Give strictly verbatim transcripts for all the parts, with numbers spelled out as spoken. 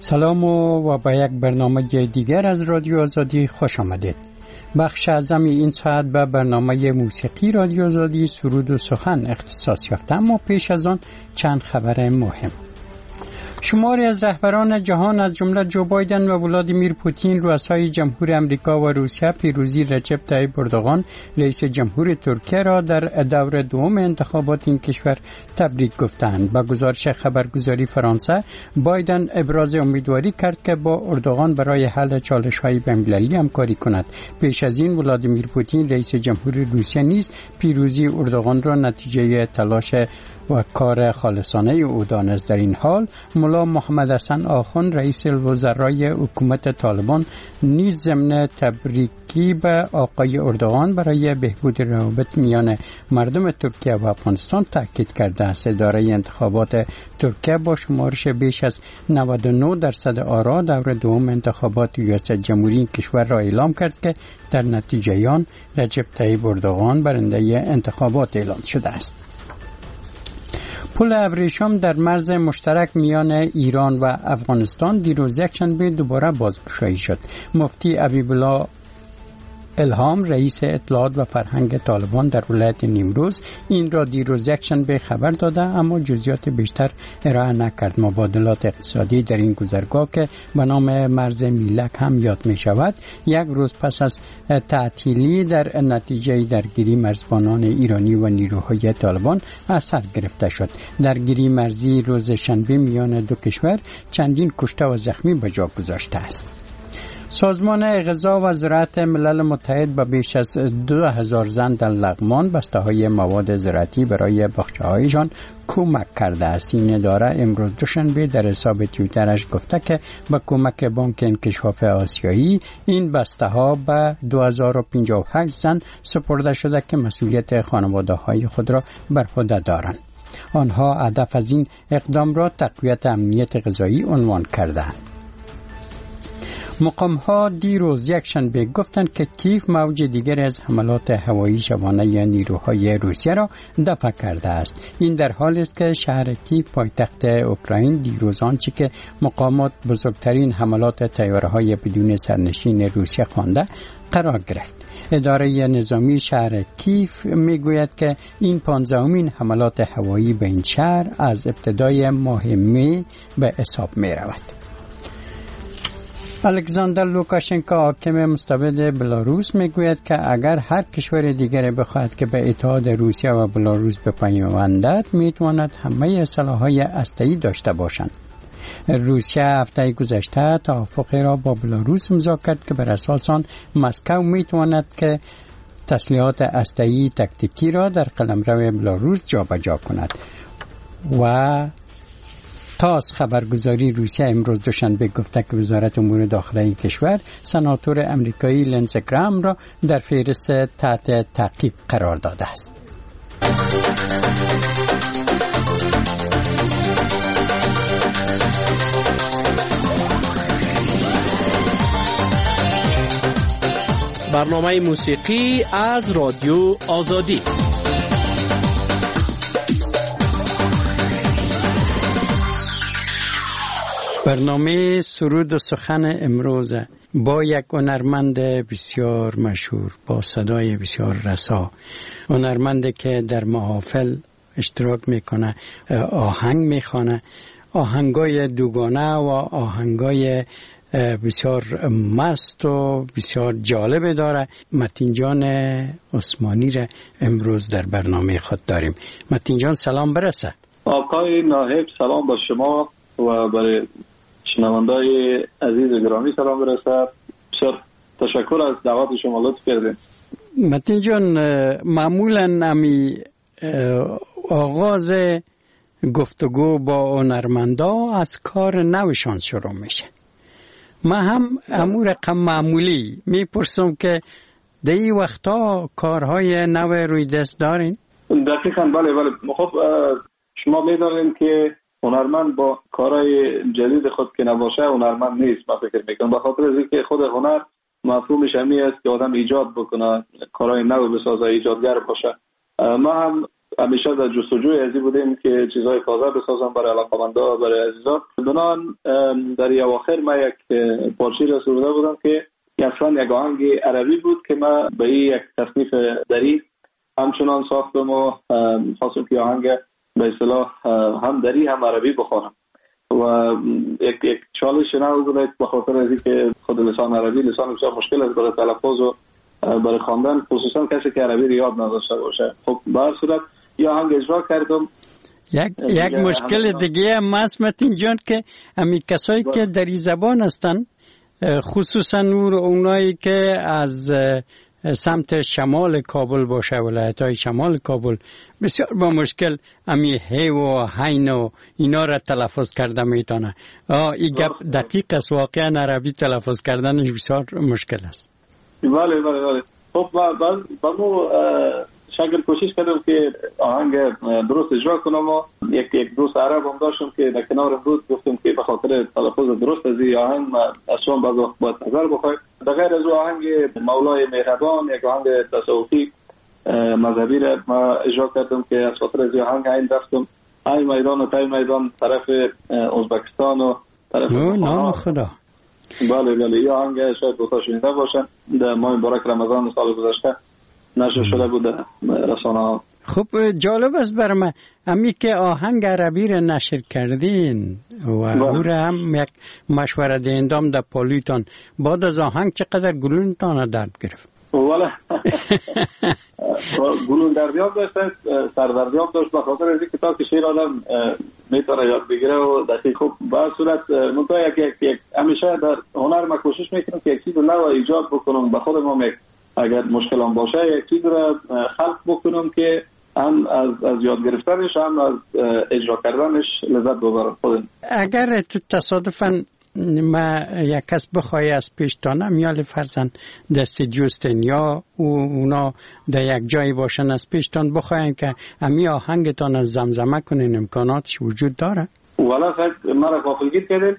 سلام و با یک برنامه دیگر از رادیو آزادی خوش آمدید. بخش اعظم این ساعت به برنامه موسیقی رادیو آزادی سرود و سخن اختصاص یافته، اما پیش از آن چند خبر مهم. شماری از رهبران جهان از جمله جو بایدن و ولادیمیر پوتین رؤسای جمهور امریکا و روسیه پیروزی رجب طیب اردوغان رئیس جمهور ترکیه را در دور دوم انتخابات این کشور تبریک گفتند. با گزارش خبرگزاری فرانسه، بایدن ابراز امیدواری کرد که با اردوغان برای حل چالش‌های بین‌المللی همکاری کند. پیش از این ولادیمیر پوتین رئیس جمهور روسیه نیز پیروزی اردوغان را نتیجه تلاش و کار خالصانه او دانست. در این حال ملا محمد حسن آخوند رئیس الوزرای حکومت طالبان نیز ضمن تبریکی به آقای اردوغان برای بهبود روابط میان مردم ترکیه و افغانستان تاکید کرده است. اداره انتخابات ترکیه با شمارش بیش از نود و نه درصد آرا دور دوم انتخابات ریاست جمهوری این کشور را اعلام کرد که در نتیجه آن رجب طیب اردوغان برنده انتخابات اعلام شده است. پل ابریشم در مرز مشترک میان ایران و افغانستان دیروز یکشنبه دوباره بازگشایی شد. مفتی حبیبالله الهام رئیس اطلاعات و فرهنگ طالبان در ولایت نیمروز این را دیروز یکشنبه خبر داده، اما جزئیات بیشتر ارائه نکرد. مبادلات اقتصادی در این گذرگاه که به نام مرز میلک هم یاد می شود، یک روز پس از تعطیلی در نتیجه درگیری مرزبانان ایرانی و نیروهای طالبان اثر گرفته شد. درگیری مرزی روز شنبه میان دو کشور چندین کشته و زخمی به جا گذاشته است. سازمان غذا و زراعت ملل متحد به بیش از دو هزار زن در لغمان بسته‌های مواد زراعتی برای باغچه‌هایشان کمک کرده است. این اداره امروز دوشنبه در حساب توییترش گفته که با کمک بانک انکشاف آسیایی این بسته‌ها به دو هزار و پنجاه و هشت زن سپرده شده که مسئولیت خانواده‌های خود را بر عهده دارند. آنها هدف از این اقدام را تقویت امنیت غذایی عنوان کردند. مقام‌ها دیروز یکشنبه گفتند که کیف موج دیگر از حملات هوایی شبانه یا نیروهای روسیه را دفع کرده است. این در حالی است که شهر کیف پایتخت اوکراین دیروز آنچه که مقامات بزرگترین حملات طیاره‌های بدون سرنشین روسیه خوانده قرار گرفت. اداره نظامی شهر کیف میگوید که این پانزدهمین حملات هوایی به این شهر از ابتدای ماه می به حساب می رود. الکساندر لوکاشنکو حاکم مستبد بلاروس میگوید که اگر هر کشور دیگری بخواهد که به اتحاد روسیه و بلاروس بپیوندد میتواند همه سلاح‌های هسته‌ای داشته باشند. روسیه هفته گذشته توافقی را با بلاروس امضا کرد که بر اساس آن مسکو میتواند که تسلیحات هسته‌ای تاکتیکی را در قلمرو بلاروس جابجا کند. و تاس خبرگزاری روسیه امروز دوشنبه گفته که وزارت امور داخلی کشور سناتور امریکایی لنزی گرام را در فهرست تحت تعقیب قرار داده است. برنامه موسیقی از رادیو آزادی. برنامه سرود و سخن امروز با یک هنرمند بسیار مشهور با صدای بسیار رسا، هنرمندی که در محافل اشتراک میکنه، آهنگ میخوانه، آهنگای دوگانه و آهنگای بسیار مست و بسیار جالب داره. متین جان عثمانی را امروز در برنامه خود داریم. متین جان سلام برسه. آقای ناهب سلام با شما و برای شنوندای عزیز و گرامی سلام برسد. بسیار تشکر از دعوت شما، لطف کردین. متین جان، معمولا امی آغاز گفتگو با هنرمندا از کار نوشان شروع میشه. ما هم امور رقم معمولی میپرسم که در این وقتا کارهای نو روی دست دارین؟ دقیقاً بله بله. خب شما میدونین که هنرمند با کارهای جدید خود که نباشه هنرمند نیست. من فکر میکنم به خاطر از اینکه خود هنر مفهومش همین است که آدم ایجاد بکنه، کارهای نو بسازه، ایجادگر باشه. ما هم همیشه در جستجوی ازی بودیم که چیزهای تازه بسازم برای علاقه‌مندا، برای عزیزان. بنابراین در اواخر ما یک پارچه را سروده بودم که اصلا یک آهنگ عربی بود که ما به یک تصنیف دری همچنان ساختم و خواستم که آهنگ به اصطلاح هم دری هم عربی بخوانم و یک یک چالش نو بود به خاطر از اینکه خود لسان عربی لسان بسیار مشکل است برای تلفظ و برای خواندن، خصوصا کسی که عربی یاد نداشته باشه. خب به هر صورت یا آهنگ اجرا کردم. یک یک مشکل دیگه هم اسمت اینجان که همین کسایی که در زبان هستن، خصوصا اونایی که از سمت شمال کابل باشه، ولایت‌های شمال کابل، بسیار با مشکل امی هی و هین و اینا را تلفظ کرده میتونه. این گپ دقیق است، واقعا عربی تلفظ کردنش بسیار مشکل است. بله بله بله. خب بعد بعدو شکل کوشش کردم که آهنگ درست اجرا کنم و یک یک دوست عرب هم داشتم که در کنار بود، گفتم که به خاطر تلفظ درست از این آهنگ اصلا بعض وقت باید نظر بخواید. در غیر از آهنگ مولای مهربان، یک آهنگ تصوفی مذهبی را ما اجرا کردم که از خاطر از آهنگ این رفتم این میدان و تای میدان طرف ازبکستان و طرف نام خدا. بله بله. این آهنگ شاید دوتا شنیده باشن، در ماه مبارک رمضان سال گذشته نشر شده بوده رسانه ها. خب جالب است برای من امی که آهنگ عربی را نشر کردین و او را هم یک مشوره دهندام در پالیتان، بعد از آهنگ چقدر گلونتان درد گرفت؟ والا گلون دردیاب داشت، سردردیاب داشت به خاطر از اینکه تا که شعر آدم میتونه یاد بگیره و دقیق. خوب به صورت منطقه یک یک همیشه در هنر ما کوشش میکنم که یک چیز نو ایجاد بکنم به خودم، یک اگر مشکل هم باشه یک چیز را خلق بکنم که هم از از یاد گرفتنش هم از اجرا کردنش لذت ببرم خودم. اگر تو تصادفاً ما یک کس بخوای از پیشتانم یا فرزن در استودیوستن یا اونا در یک جایی باشن از پیشتان بخوایم که امی آهنگتان از زمزمه کنین، امکاناتش وجود داره؟ والا خیلی مرا غافلگیر کردید.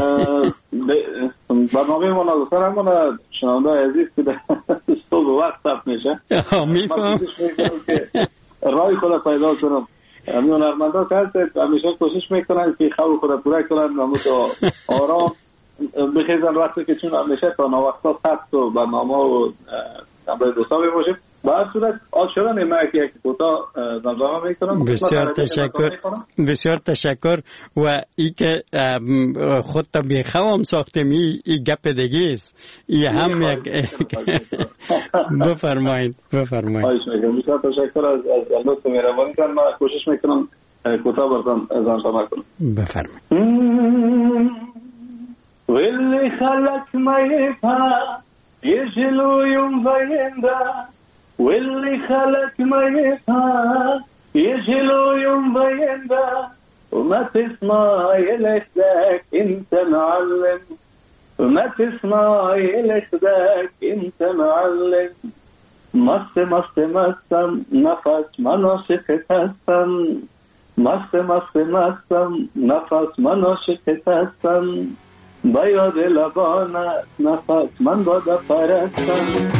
برنامه ما نازدار همون شنونده عزیز که در صبح وقت ثبت میشه، میفهم رای خود پیدا کنم. همین هنرمندا که هست همیشه کوشش میکنن که خواب خود پوره کنن و متو آرام بخیزن وقتی که چون همیشه تا نوقتا خط و برنامه و نمبر دوستا باشیم. با هر صورت آج شدن ما که یک دوتا زمزمه میکنم. بسیار تشکر، بسیار تشکر. و ای که خود تا بیخوام ساختم ای گپ دیگه است، ای هم یک بفرمایید بفرمایید. خواهش میکنم. بسیار تشکر از از لطف مهربانی کردن. من کوشش میکنم کوتاه براتون زمزمه کنم. بفرمایید. واللي خلق ما يفهم يجلو يوم بيندا، واللي خلق ما يفهم يجلو يوم بيندا، وما تسمع يلخدك انت معلم، وما تسمع يلخدك انت معلم. مست مست مستم نفس من عاشقت هستم، مست مست مستم نفس من عاشقت هستم، با یاد لبانت نفس من بادا پرستم.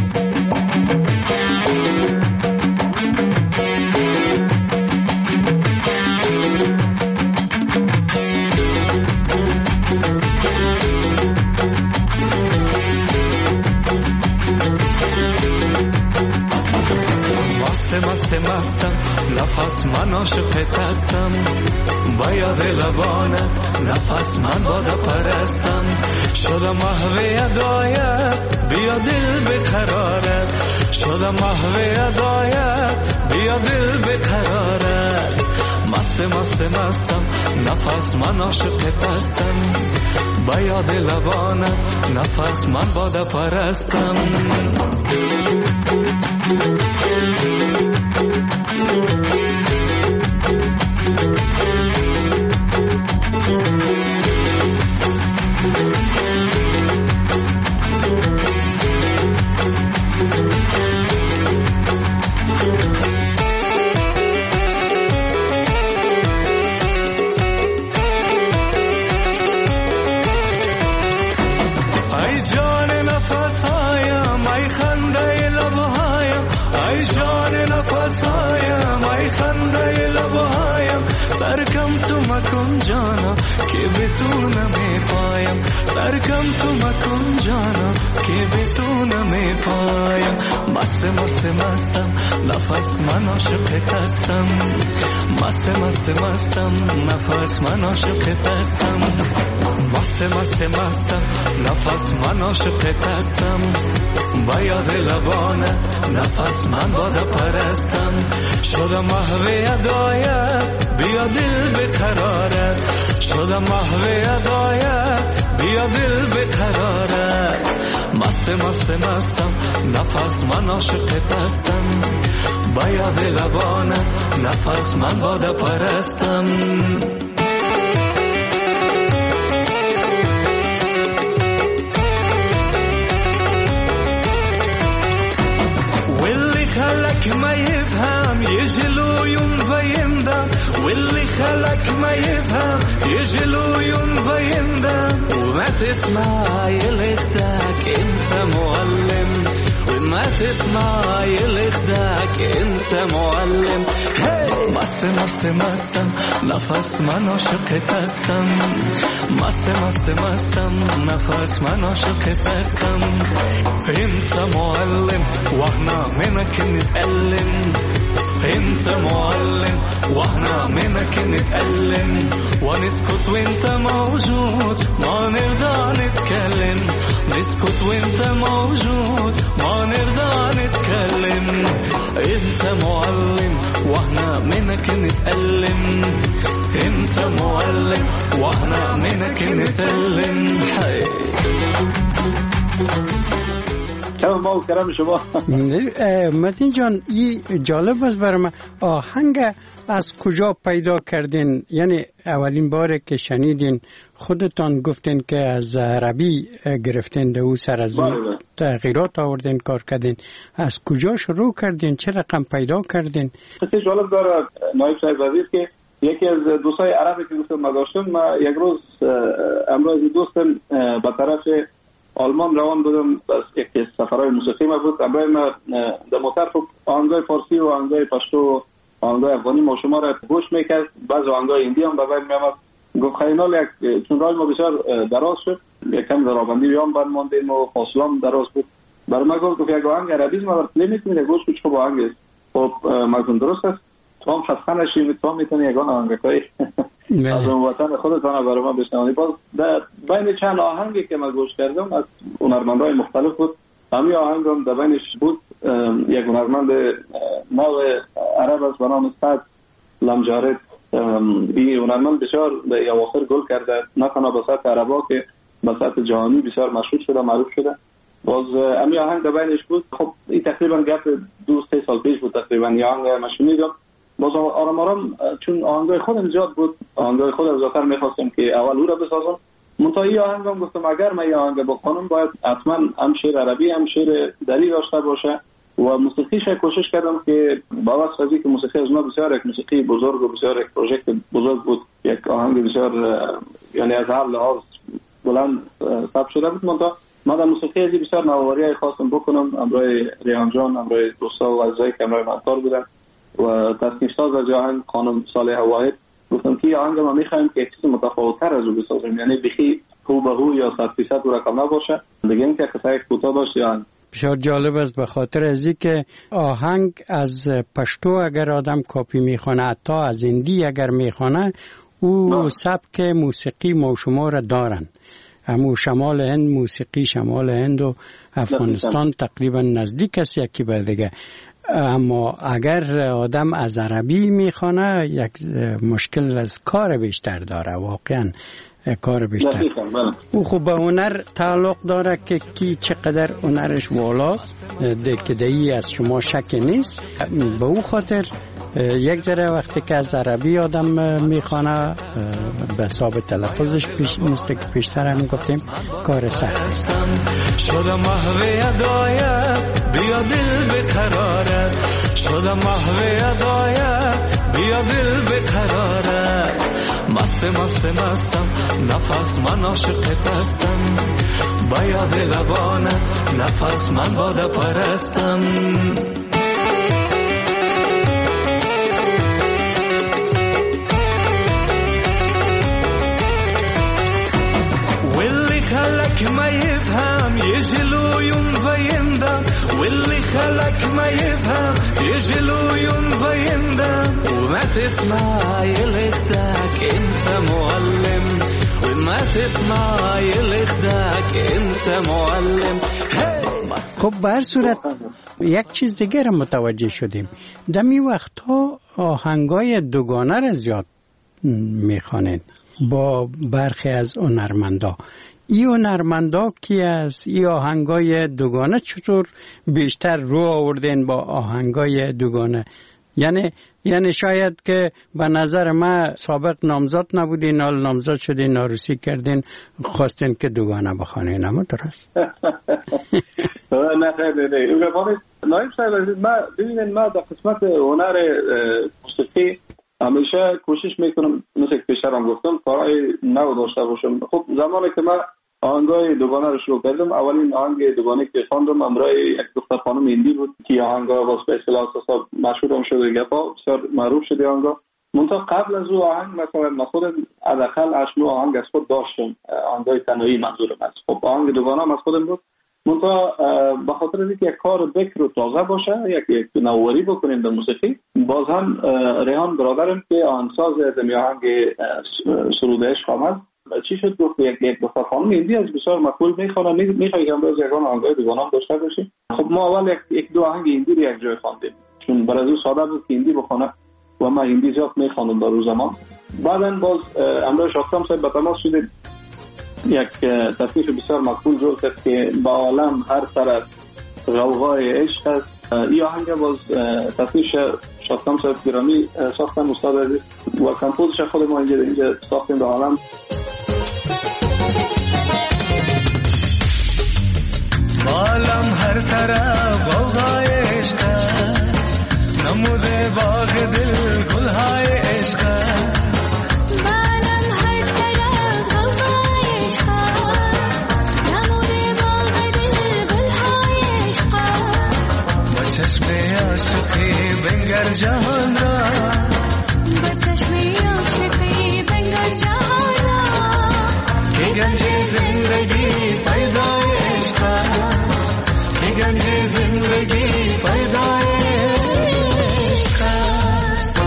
مست مست مستم نفس من عاشقت هستم، با یاد لبانت نفس من بادا پرستم. شدم محو ادایت بیا دل بقرارت، شدم محو ادایت بیا دل بقرارت. مست مست مستم نفس من عاشقت هستم، با یاد لبانت نفس من بادا پرستم. خنده ترکم تو مکن جانا که به تو نمی پایم ترکم تو مکن جانا که به تو نمی پایم مست مست مستم نفس من عاشقت هستم مست مست مستم نفس من عاشقت هستم مست مست مستم نفس من عاشقت هستم با یاد لبانت نفس من باده پرستم شدم محو ادایت بیا دل بقرارت شدم محو ادایت بیا دل بقرارت مست مست مستم نفس من عاشقت هستم با یاد لبانت نفس من باده پرستم خلق ما يفهم يجلو يوم فيندم واللي خلق ما يفهم يجلو يوم فيندم وما تسمع يلخدك انت معلم وما تسمع يلخدك انت معلم مست مست مستم نفس من عاشقت هستم مست مست مستم نفس من عاشقت هستم انت معلم واحنا منك نتألم انت معلم واحنا منك نتألم ونسكت وانت موجود ما نرضى نتكلم نسكت وانت موجود ما نرضى نتكلم انت معلم واحنا منك نتألم انت معلم واحنا منك نتألم ما کرم شما متین جان این جالب است برای من آهنگ از کجا پیدا کردین یعنی اولین بار که شنیدین خودتان گفتین که از عربی گرفتین ده او سر از اون تغییرات آوردین کار کردین از کجا شروع کردین چه رقم پیدا کردین خیلی جالب داره نایب صاحب وزیر که یکی از دوستای عربی که گفتم ما داشتم ما یک روز امروز دوستم به طرف آلمان روان بودم بس یک سفرهای موسیقی ما بود امروز ما در موتر آهنگای فارسی و آهنگای پشتو و آهنگای افغانی ما شما را گوش میکرد بعض آهنگای هندی هم به بین میامد گفت خیلی یک چون راه ما بسیار دراز شد یکم در آبندی بیام بند ماندیم و فاصله هم دراز بود برای ما گفت یک آهنگ عربی ما را پلی میکنید گوش کچ خوب آهنگ است خب مردم درست است تو هم خسته نشید تو هم میتونی یگان آهنگای از اون وطن خودتان برای ما بشنوید باز در بین چند آهنگی که من گوش کردم از هنرمندای مختلف بود همین آهنگ هم در بینش بود یک هنرمند نو عرب است به نام سعد لمجارد این هنرمند بسیار در اواخر گل کرده نه تنها به سطح عربا که به سطح جهانی بسیار مشهور شده معروف شده باز همین آهنگ در بینش بود خب این تقریبا گپ دو سه سال پیش بود تقریبا این آهنگ من شنیدم باز آرام آرام چون آهنگای خودم زیاد بود آهنگای خودم زیادتر میخواستم که اول او را بسازم منتهی آهنگم گفتم اگر من این آهنگ بخونم باید حتما هم شعر عربی هم شعر دری داشته باشه و موسیقیش کوشش کردم که با واسه از اینکه موسیقی از ما بسیار یک موسیقی بزرگ و بسیار یک پروژکت بزرگ بود یک آهنگ بسیار یعنی از هر لحاظ بلند ثبت شده بود منتها من در موسیقی از بسیار نوآوری خواستم بکنم امروز ریحان جان امروز دوستا و عزیزایی که امروز منطور بودن و تصنیف ساز از آهنگ خانم صالحه واحد گفتم که آهنگ ما میخوایم که چیز متفاوت‌تر از او بسازیم یعنی بخی هو به هو یا صد فیصد او رقم نباشه دیگه اینکه قصه کوتاه باشه آهنگ بسیار جالب است به خاطر از اینکه آهنگ از پشتو اگر آدم کاپی میخونه حتی از هندی اگر میخونه او سبک موسیقی ما شما را دارن همو شمال هند موسیقی شمال هند و افغانستان تقریبا نزدیک است یکی به دیگه اما اگر آدم از عربی میخونه یک مشکل از کار بیشتر داره واقعا کار بیشتر او خب به هنر تعلق داره که کی چقدر هنرش بالاست دکدهی از شما شک نیست به او خاطر یک ذره وقتی که از عربی آدم میخوانه به حساب تلفظش پیش مثل که پیشتر هم گفتیم کار سخت شدم محو ادایت بیا دل بقرارت شدم محو ادایت بیا دل بقرارت مست مست مستم نفس من عاشقت هستم با یاد لبانت نفس من باده پرستم خلك ما يفهم يجي له يوم بيندم وما تسمع يلخدك انت معلم وما تسمع يلخدك انت معلم. خب به هر صورت یک چیز دیگر متوجه شدیم، دمی وقتها آهنگای دوگانه را زیاد میخوانند با برخی از هنرمندا. ای هنرمندا کی است؟ ای آهنگای دوگانه چطور بیشتر رو آوردین با آهنگای دوگانه؟ یعنی یعنی شاید که به نظر من سابق نامزد نبودین، حال نامزد شدین، عروسی کردین، خواستین که دوگانه بخوانین، اما درست؟ نه خیلی نه نایب صاحب ما ببینید، ما در قسمت هنر موسیقی همیشه کوشش میکنم مثل که پیشترم گفتم کارهای نو داشته باشم. خب زمانی که من آهنگای دوگانه رو شروع کردم، اولین آهنگ دوگانه که خواندم همراه یک دختر خانم هندی بود که آهنگا باز به اصطلاح اساسا مشهور هم شده، گپا بسیار معروف شده آهنگا. منتها قبل از او آهنگ مثلا من خودم حداقل هشت نو آهنگ از خود داشتم، آهنگای تنهایی منظورم است. خب آهنگ دوگانه هم از خودم بود، منتها به خاطر اینکه یک کار بکر و تازه باشه، یک یک نوآوری بکنیم در موسیقی، باز هم ریحان برادرم که آهنگساز از آهنگ سرود عشق آمد، چی شد گفت یک یک دختر خانم هندی از بسیار مقبول میخونه، میخوای که امروز یگان آهنگای دوگانه هم داشته باشیم. خب ما اول یک یک دو آهنگ هندی رو یک جای خواندیم، چون برای او ساده بود که هندی بخونه و ما هندی زیاد میخوانم در روز زمان. بعداً باز امروز شاکرم صاحب به تماس شدیم، یک تصنیف بسیار مقبول جور کرد که با عالم هر طرف غوغای عشق است. این آهنگ باز تصنیف شاکرم صاحب گرامی ساختن استاد عزیز و کمپوزش خود ما اینجا اینجا ساختیم با عالم. عالم هر طرف غوغای عشق است، نموده باغ دل گلهای عشق است. عالم هر طرف غوغای عشق است، نموده باغ دل گلهای عشق است. با چشم عاشقی بنگر جهان را، با چشم عاشقی بنگر جهان را، که گنج زندگی پیدای عشق است، که گنج زندگی پیدای عشق است.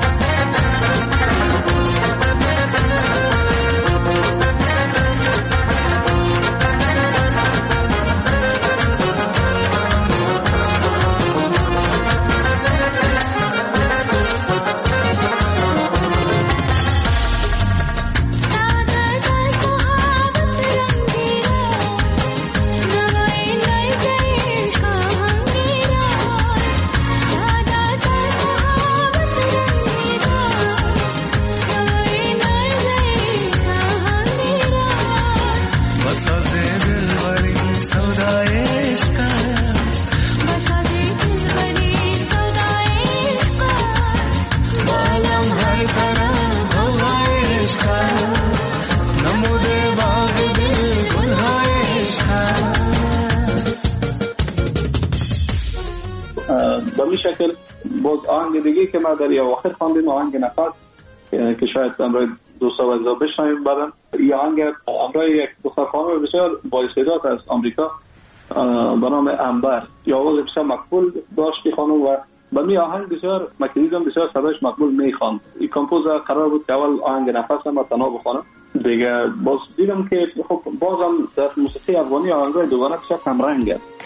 به این شکل باز آهنگ دیگه که ما در اواخر خواندیم، آهنگ نفس که شاید امروز دوستا و عزیزا بشنویم بعداً. این آهنگ امروز یک دختر خانم بسیار با استعداد از آمریکا به نام انبر، یا آواز بسیار مقبول داشت خانم و به می آهنگ بسیار مکریدم بسیار صداش مقبول میخواند. این کمپوزر قرار بود که اول آهنگ نفس هم تنها بخوانم دیگه، باز دیدم که خب بازم در موسیقی افغانی آهنگای دوگانه بسیار کم رنگ است.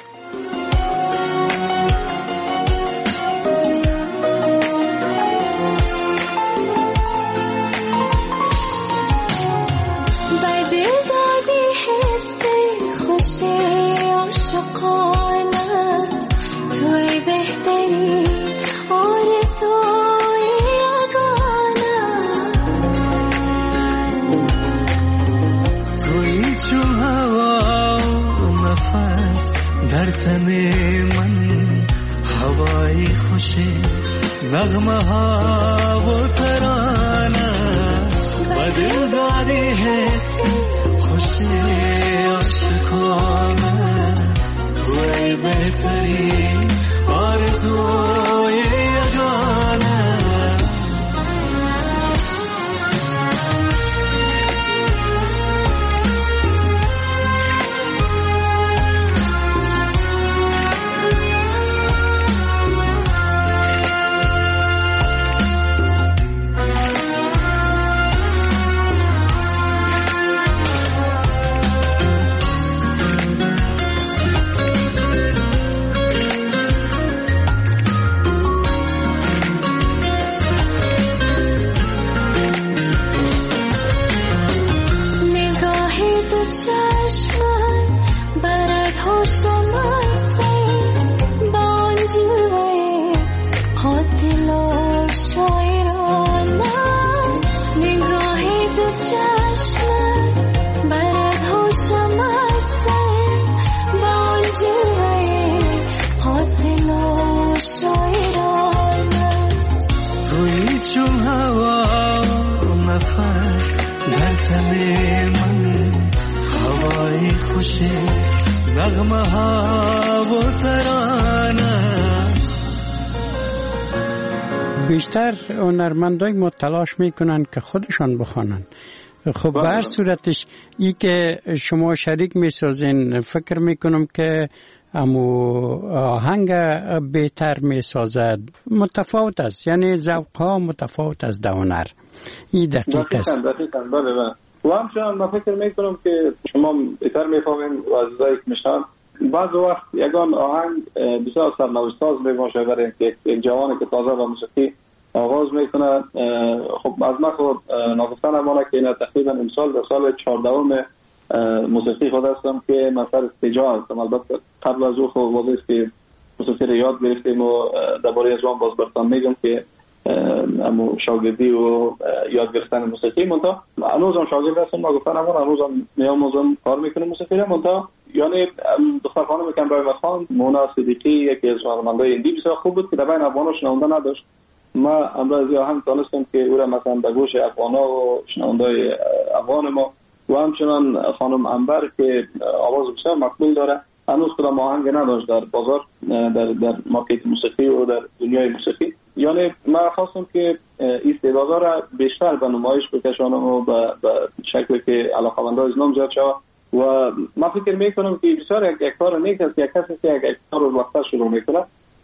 در تن من هوای خوشی نغمه ها و ترانه و دل دادی حسی خوشی عاشقانه، توی بهترین آرزوی یگانه. هوا نفس در تن من هوای خوشی نغمه ها و ترانه. بیشتر هنرمندای ما تلاش میکنن که خودشان بخوانن. خب به هر صورتش ای که شما شریک میسازین فکر میکنم که امو آهنگ بهتر میسازد. متفاوت است، یعنی ذوق ها متفاوت است در هنر. این دقیق است. دقیقاً بله بله. و همچنان من فکر میکنم که شما بهتر میفهمین و عزیزایی که میشنن بعض وقت یگان آهنگ بسیار سرنوشت ساز میباشه برای یک جوانی که تازه با موسیقی آغاز میکنه. خب از من خود ناگفتن امانه که این تقریبا امسال در سال چهاردهم موسیقی خود هستم که من سر استجاع هستم. البته قبل از او خب واضح است که موسیقی رو یاد گرفتیم و درباره از آن باز برتان میگم که امو شاگردی و یاد گرفتن موسیقی منتها هنوزم شاگرد هستم. ناگفتن امانه هنوزم میاموزم کار میکنم موسیقی رو. منتها یعنی دختر خانم کمرای مخان مونا صدیقی یکی از هنرمندای هندی بسیار خوب بود که در بین افغانا شنونده نداشت. ما امروز آهنگ دانستم که او را مثلا در گوش افغانا و شنوندای افغان ما و همچنان خانم انبر که آواز بسیار مقبول داره هنوز کدام آهنگ نداشت در بازار، در در مارکت موسیقی و در دنیای موسیقی. یعنی من خواستم که استعدادها را بیشتر به نمایش بکشانم و به شکلی که علاقه‌مندان از نام زیاد شود. و من فکر میکنم که بسیار یک یک کار نیک است که کسی که یک یک کار رو وقتا شروع میکنه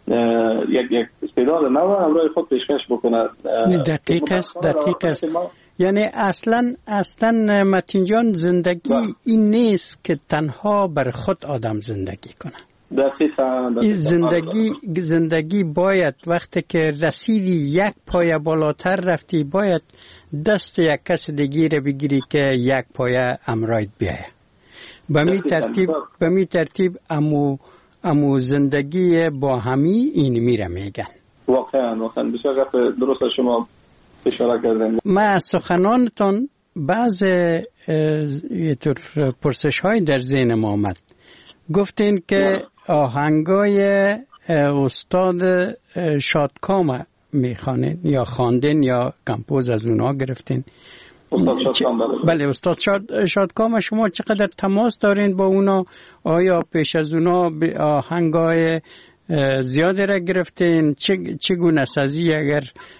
یک یک استعداد نو امروز خود پیشکش بکنه. دقیق است، دقیق است. یعنی اصلا اصلا متین جان زندگی با. این نیست که تنها بر خود آدم زندگی کنه. دقیقاً. این زندگی زندگی باید وقتی که رسیدی یک پایه بالاتر رفتی باید دست یک کس دیگه رو بگیری که یک پایه امرایت بیایه. به می ترتیب به می ترتیب امو امو زندگی با همی این میره میگن. واقعا واقعا بسیار درست شما اشاره کردین. من از سخنانتان بعض یه طور پرسش های در ذهن ما آمد. گفتین که آهنگای استاد شادکام میخوانین یا خواندین یا کمپوز از اونا گرفتین. استاد شادکام بله. بله استاد شاد شادکام شما چقدر تماس دارین با اونا؟ آیا پیش از اونا آهنگای زیاده را گرفتین؟ چگونه سازی اگر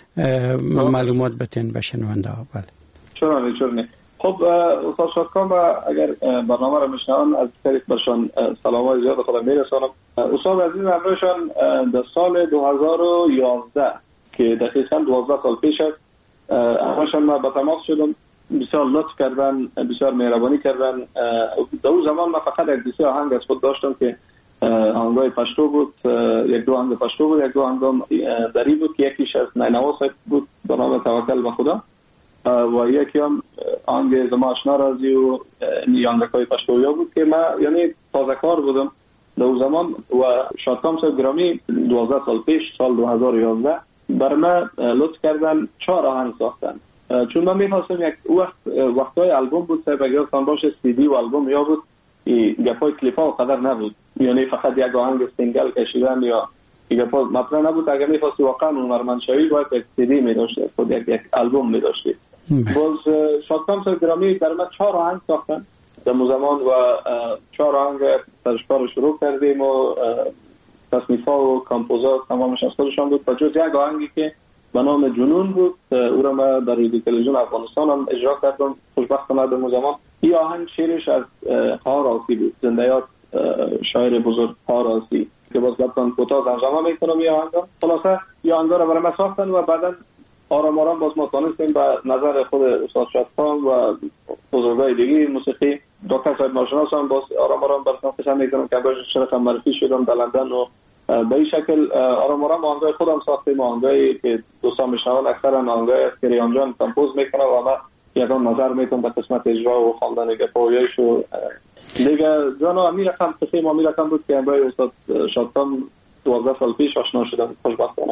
معلومات بتین بشنونده ها؟ بله چرا چرا. خب استاد شادکام اگر برنامه را میشنون از طریق برشان سلامای زیاد خدا میرسانم. استاد عزیز امروزشان در سال دو هزار و یازده که دقیقاً دوازده سال پیش است همشان ما با تماس شدم. بسیار لطف کردن، بسیار مهربانی کردن. در اون زمان من فقط یک دوستی آهنگ از خود داشتم که آهنگای پشتو بود. یک دو آهنگ پشتو بود، یک دو آهنگ دری بود که یکیش از نینوا صاحب بود به نام توکل به خدا و یکی هم آهنگ زما آشنا رازی و آهنگای پشتویا بود که من یعنی تازه کار بودم در اون زمان. و شادکام صاحب گرامی دوازده سال پیش سال دو هزار و یازده بر من لطف کردن چهار آهنگ ساختن. چون من می‌خواستم یک وقت وقتای آلبوم بود صاحب اگر تان باشه سی دی و آلبوم یا بود گپای کلیپا و قدر نبود، یعنی فقط یک آهنگ سینگل کشیدن یا گپا مطرح نبود. اگر می‌خواستی واقعا هنرمند شوی باید یک سی دی می‌داشتی، خود یک یک آلبوم می‌داشتی. باز شادکام صاحب گرامی در من چهار آهنگ ساختن در زمان و چهار آهنگ ترشکار رو شروع کردیم و تصنیف‌ها و کامپوزات تمامش از خودشان بود و جز یک آهنگی که به نام جنون بود او را من در رادیو تلویزیون افغانستان هم اجرا کردم. خوشبختانه در زمان این آهنگ شعرش از خار آسی بود، زنده‌یاد شاعر بزرگ خار آسی که باز لطفاً کوتاه ترجمه میکنم این آهنگ. خلاصه این آهنگ را برای من ساختن و بعدا آرام آرام باز ما تانستیم به نظر خود استاد شادکام و بزرگای دیگه موسیقی دکتر صاحب ناشناس هم باز آرام آرام براتون پسند میکنم که باش شرف معرفی شدم در لندن و به این شکل آرام آرام آهنگای خودم ساختیم. آهنگایی که دوستان میشنون اکثرا آهنگای از کریان جان کمپوز میکنه و من یکان نظر میکنم به قسمت اجرا و خواندن گپایش و دیگه جانا امیر رقم قسم امیر رقم بود که امروز استاد شادکام دوازده سال پیش آشنا شدم خوشبختانه.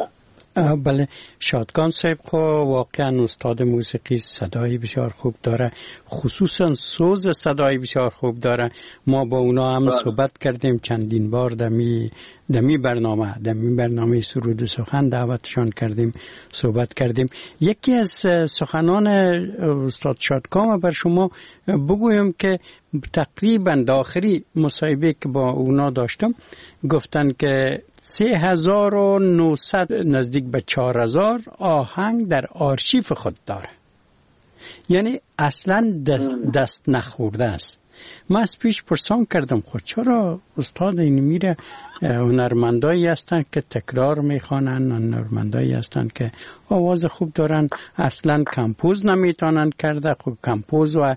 بله، شادکان صاحب خو واقعا استاد موسیقی صدای بسیار خوب داره، خصوصا سوز صدای بسیار خوب داره. ما با اونا هم صحبت کردیم چندین بار دمی دمی برنامه دمی برنامه سرود و سخن دعوتشان کردیم، صحبت کردیم. یکی از سخنان استاد شادکان بر شما بگویم که تقریبا داخلی مصاحبه که با اونا داشتم گفتن که سه هزار و نهصد نزدیک به چهار هزار آهنگ در آرشیف خود داره، یعنی اصلا دست, دست نخورده است. من از پیش پرسان کردم خود چرا استاد این میره، هنرمندایی هستن که تکرار میخوانن، هنرمندایی هستن که آواز خوب دارن، اصلا کمپوز نمیتونن کرده. خب کمپوز و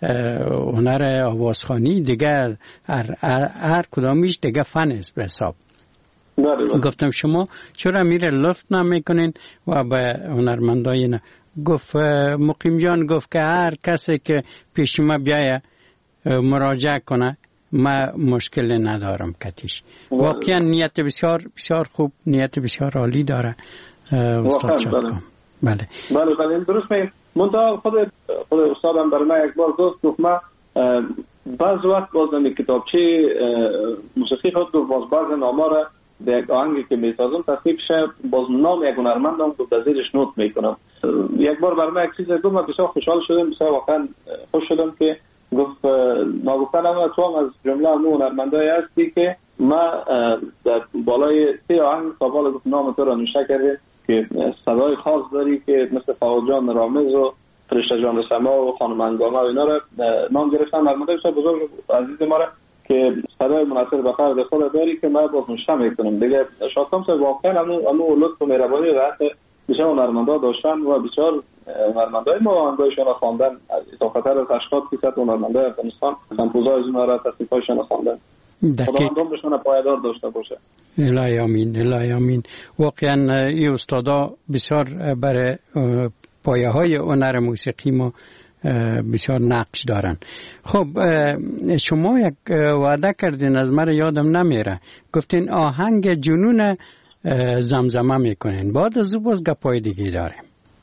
هنر آوازخوانی دیگه هر, هر کدامیش دیگه فن است به حساب. گفتم شما چرا میره لفت نمیکنین و به هنرمندای نه؟ گفت مقیم جان گفت که هر کسی که پیش ما بیایه مراجعه کنه ما مشکل ندارم کتیش. واقعا نیت بسیار بسیار خوب، نیت بسیار عالی داره استاد شادکان. بله بله بله درست میگید. منتها خود خود استادم برای من یک بار گفت گفت من بعض وقت باز نمی کتابچه موسیقی خود گفت باز بعض نامه را به یک آهنگی که میسازم تصنیف شه باز نام یک هنرمندم گفت در زیرش نوت میکنم. یک بار برای من یک چیز گفت من بسیار خوشحال شدم، بسیار واقعا خوش شدم که گفت ناگفتنم تو هم از جمله همون هنرمندایی هستی که ما در بالای سه آهنگ سابال گفت نام تو را نوشته کرده که صدای خاص داری که مثل فاضل جان رامز و فرشته جان سما و خانم انگامه و اینا را نام گرفتن. هنرمندای بسیار بزرگ عزیز ما را که صدای مناسب به فرد خود داری که من باز نوشته میکنم دیگه. شادکان صاحب واقعا همون لطف و مهربانی را بسیار هنرمندا داشتن و بسیار هنرمندای ما آهنگایشان را خواندن. تا خطر از هشتاد درصد هنرمندای افغانستان کمپوزای از اونها را تصنیفایشان خواندن. خدا عمرشون پایدار داشته باشه. الهی آمین، الهی آمین. واقعا این استادا بسیار برای پایه های هنر موسیقی ما بسیار نقش دارن. خب شما یک وعده کردین از من یادم نمیره، گفتین آهنگ جنون زمزمه میکنین، بعد از او باز گپای دیگه داریم.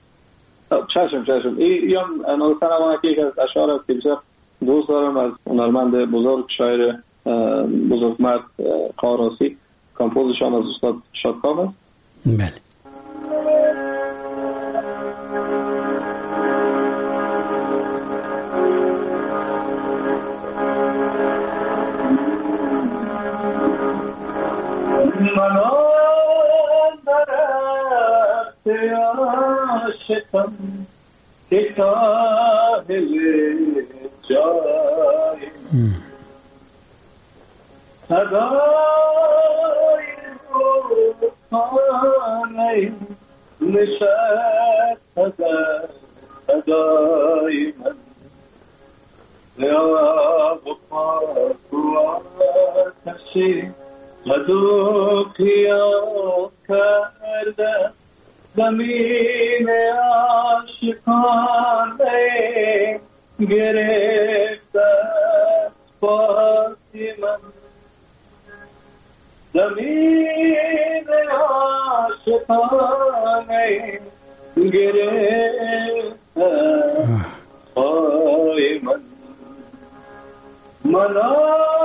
چشم چشم این یا نوستن ما که یک از اشعار است که بسیار دوست دارم از هنرمند بزرگ شاعر بزرگمرد قاراسی، کمپوزشان از استاد شادکان است. بله. عاشقم که کاهل جای صدای روزانه نشد صدای من یا بخاک و آتشی مدو قیام کرده زمین عاشقانه گرفته پاسی من، زمین عاشقانه گرفته پای من. منا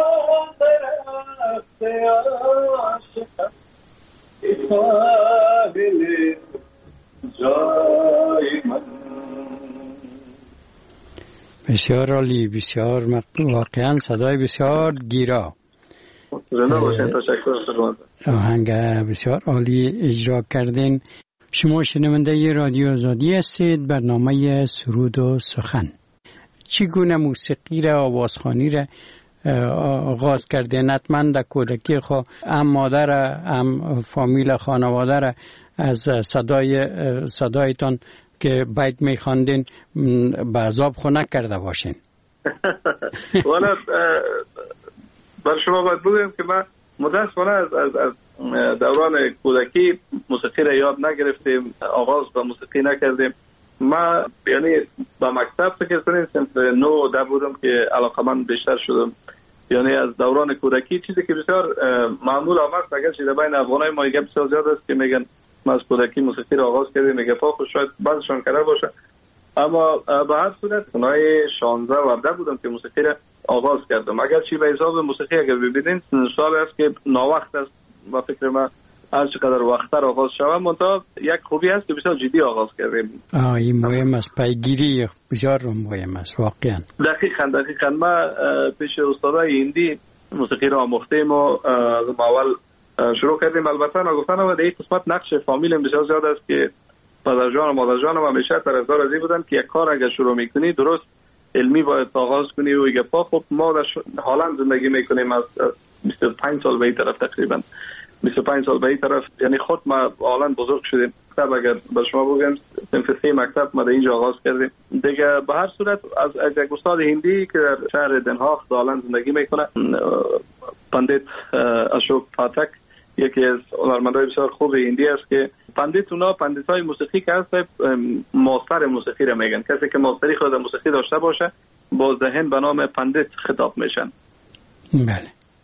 درخت عاشقم ساحل جای من. بسیار عالی، بسیار واقعا صدای بسیار گیرا. آهنگ بسیار عالی اجرا کردین. شما شنونده رادیو آزادی هستید، برنامه سرود و سخن. چگونه موسیقی را، آوازخوانی را آغاز کردین؟ حتما در کودکی خود هم مادر هم فامیل خانواده را از صدای صدایتان که بیت میخواندین به عذاب خو نکرده باشین. والا بر شما باید بگویم که من متاسفانه از از از دوران کودکی موسیقی را یاد نگرفتیم، آغاز با موسیقی نکردیم. من یعنی با مکتب فکر کنیم صنف نو ده بودم که علاقمند بیشتر شدم. یعنی از دوران کودکی چیزی که بسیار معمول آمد، اگر چیز بین افغانای ما گپ بسیار زیاد است که میگن ما از کودکی موسیقی رو آغاز کردیم میگه پا خود شاید بعضشان کرده باشه، اما به هر صورت سنای شانزده و هفده بودم که موسیقی رو آغاز کردم. اگر چی به حساب موسیقی اگر ببینید سال است که ناوقت است و فکر من هر چقدر وقتتر آغاز شوم، منتها یک خوبی هست که بسیار جدی آغاز کردیم. آه این مهم است، پیگیری بسیار مهم است واقعا. دقیقاً دقیقاً ما پیش استادای هندی موسیقی رو آموختیم و از اول شروع کردیم. البته نگفتن و در این قسمت نقش فامیل بسیار زیاد است که پدر جان و مادر جان و همیشه طرفدار از این بودن که یک کار اگر شروع میکنی درست علمی باید آغاز کنی و یک پا. خب ما در هلند زندگی میکنیم از بیست و پنج سال به این طرف، تقریبا بیست و پنج سال به این طرف، یعنی خود ما هلند بزرگ شدیم. مکتب اگر به شما بگم صنف سه مکتب ما در اینجا آغاز کردیم دیگه. به هر صورت از از یک استاد هندی که در شهر دنهاغ در هلند زندگی میکنه، پندیت اشوک پاتک، یکی از هنرمندای بسیار خوب هندی است که پندیت اونا پندیتای موسیقی که هست ماستر موسیقی را میگن. کسی که ماستری خود موسیقی داشته باشه با ذهن به نام پندیت خطاب میشن. بله.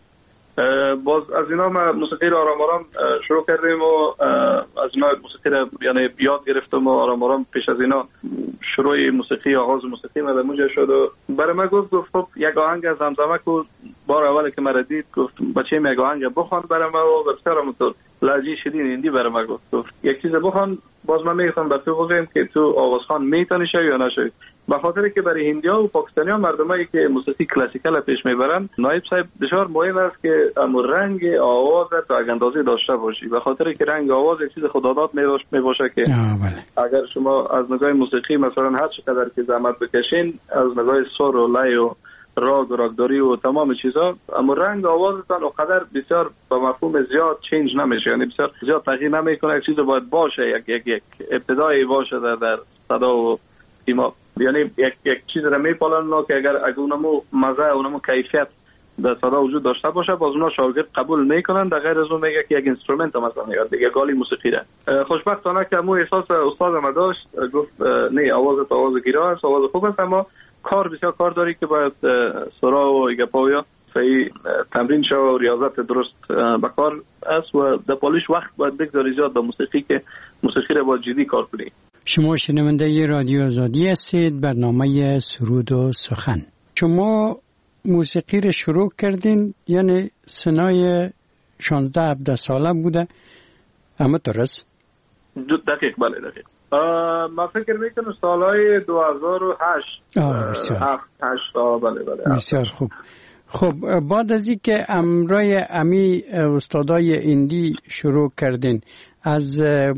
باز از اینا ما موسیقی رو آرام آرام شروع کردیم و از اینا موسیقی رو یعنی یاد گرفتم و آرام آرام پیش از اینا شروع موسیقی آغاز موسیقی ما در اونجا شد و برای من گفت گفت خب یک آهنگ از زمزمه کو. بار اولی که مرا دید گفت بچه یک آهنگ بخوان برای من و بسیار همونطور لهجه شیرین هندی برای من گفت گفت یک چیز بخوان. باز من میگفتم بر تو بگم که تو آوازخوان میتونی شوی یا نشوی، به خاطر که برای هندی‌ها و پاکستانی‌ها مردمایی که موسیقی کلاسیکال پیش میبرن نایب صاحب بسیار مهم است که ام رنگ آواز تا اندازه داشته باشی، به خاطر که رنگ آواز یک چیز خداداد میباشه که اگر شما از نگاه موسیقی مثلا هر چقدر که زحمت بکشین از نگاه سر و لای و راگ و راگداری و تمام چیزا، اما رنگ آوازتان اونقدر بسیار با مفهوم زیاد چینج نمیشه، یعنی بسیار زیاد تغییر نمیکنه. یک چیز باید باشه، یک یک یک ابتدایی باشه در در صدا و سیما، یعنی یک یک چیز را میپالن که اگر اگه اونمو مزه اونمو کیفیت در صدا وجود داشته باشه باز اونا شاگرد قبول میکنن. در غیر از اون میگه که یک اینسترومنت مثلا میاد دیگه گالی موسیقی را. خوشبختانه که مو احساس استادم داشت، گفت نه آواز تو آواز گیرا است، آواز خوب است، اما کار بسیار کار داری که باید سرا و گپاویا صحیح تمرین شو و ریاضت درست بکار است و در پالیش وقت باید بگذاری زیاد به موسیقی که موسیقی را باید جدی کار کنی. شما شنونده رادیو آزادی هستید، برنامه سرود و سخن. شما موسیقی را شروع کردین یعنی سنای شانزده هفده ساله بوده، اما درست؟ دقیق بله دقیق. من فکر میکنم سالهای دو هزار و هشت هفت هشت بله بله بسیار خوب. خب بعد از این که امرای امی استادای هندی شروع کردین، از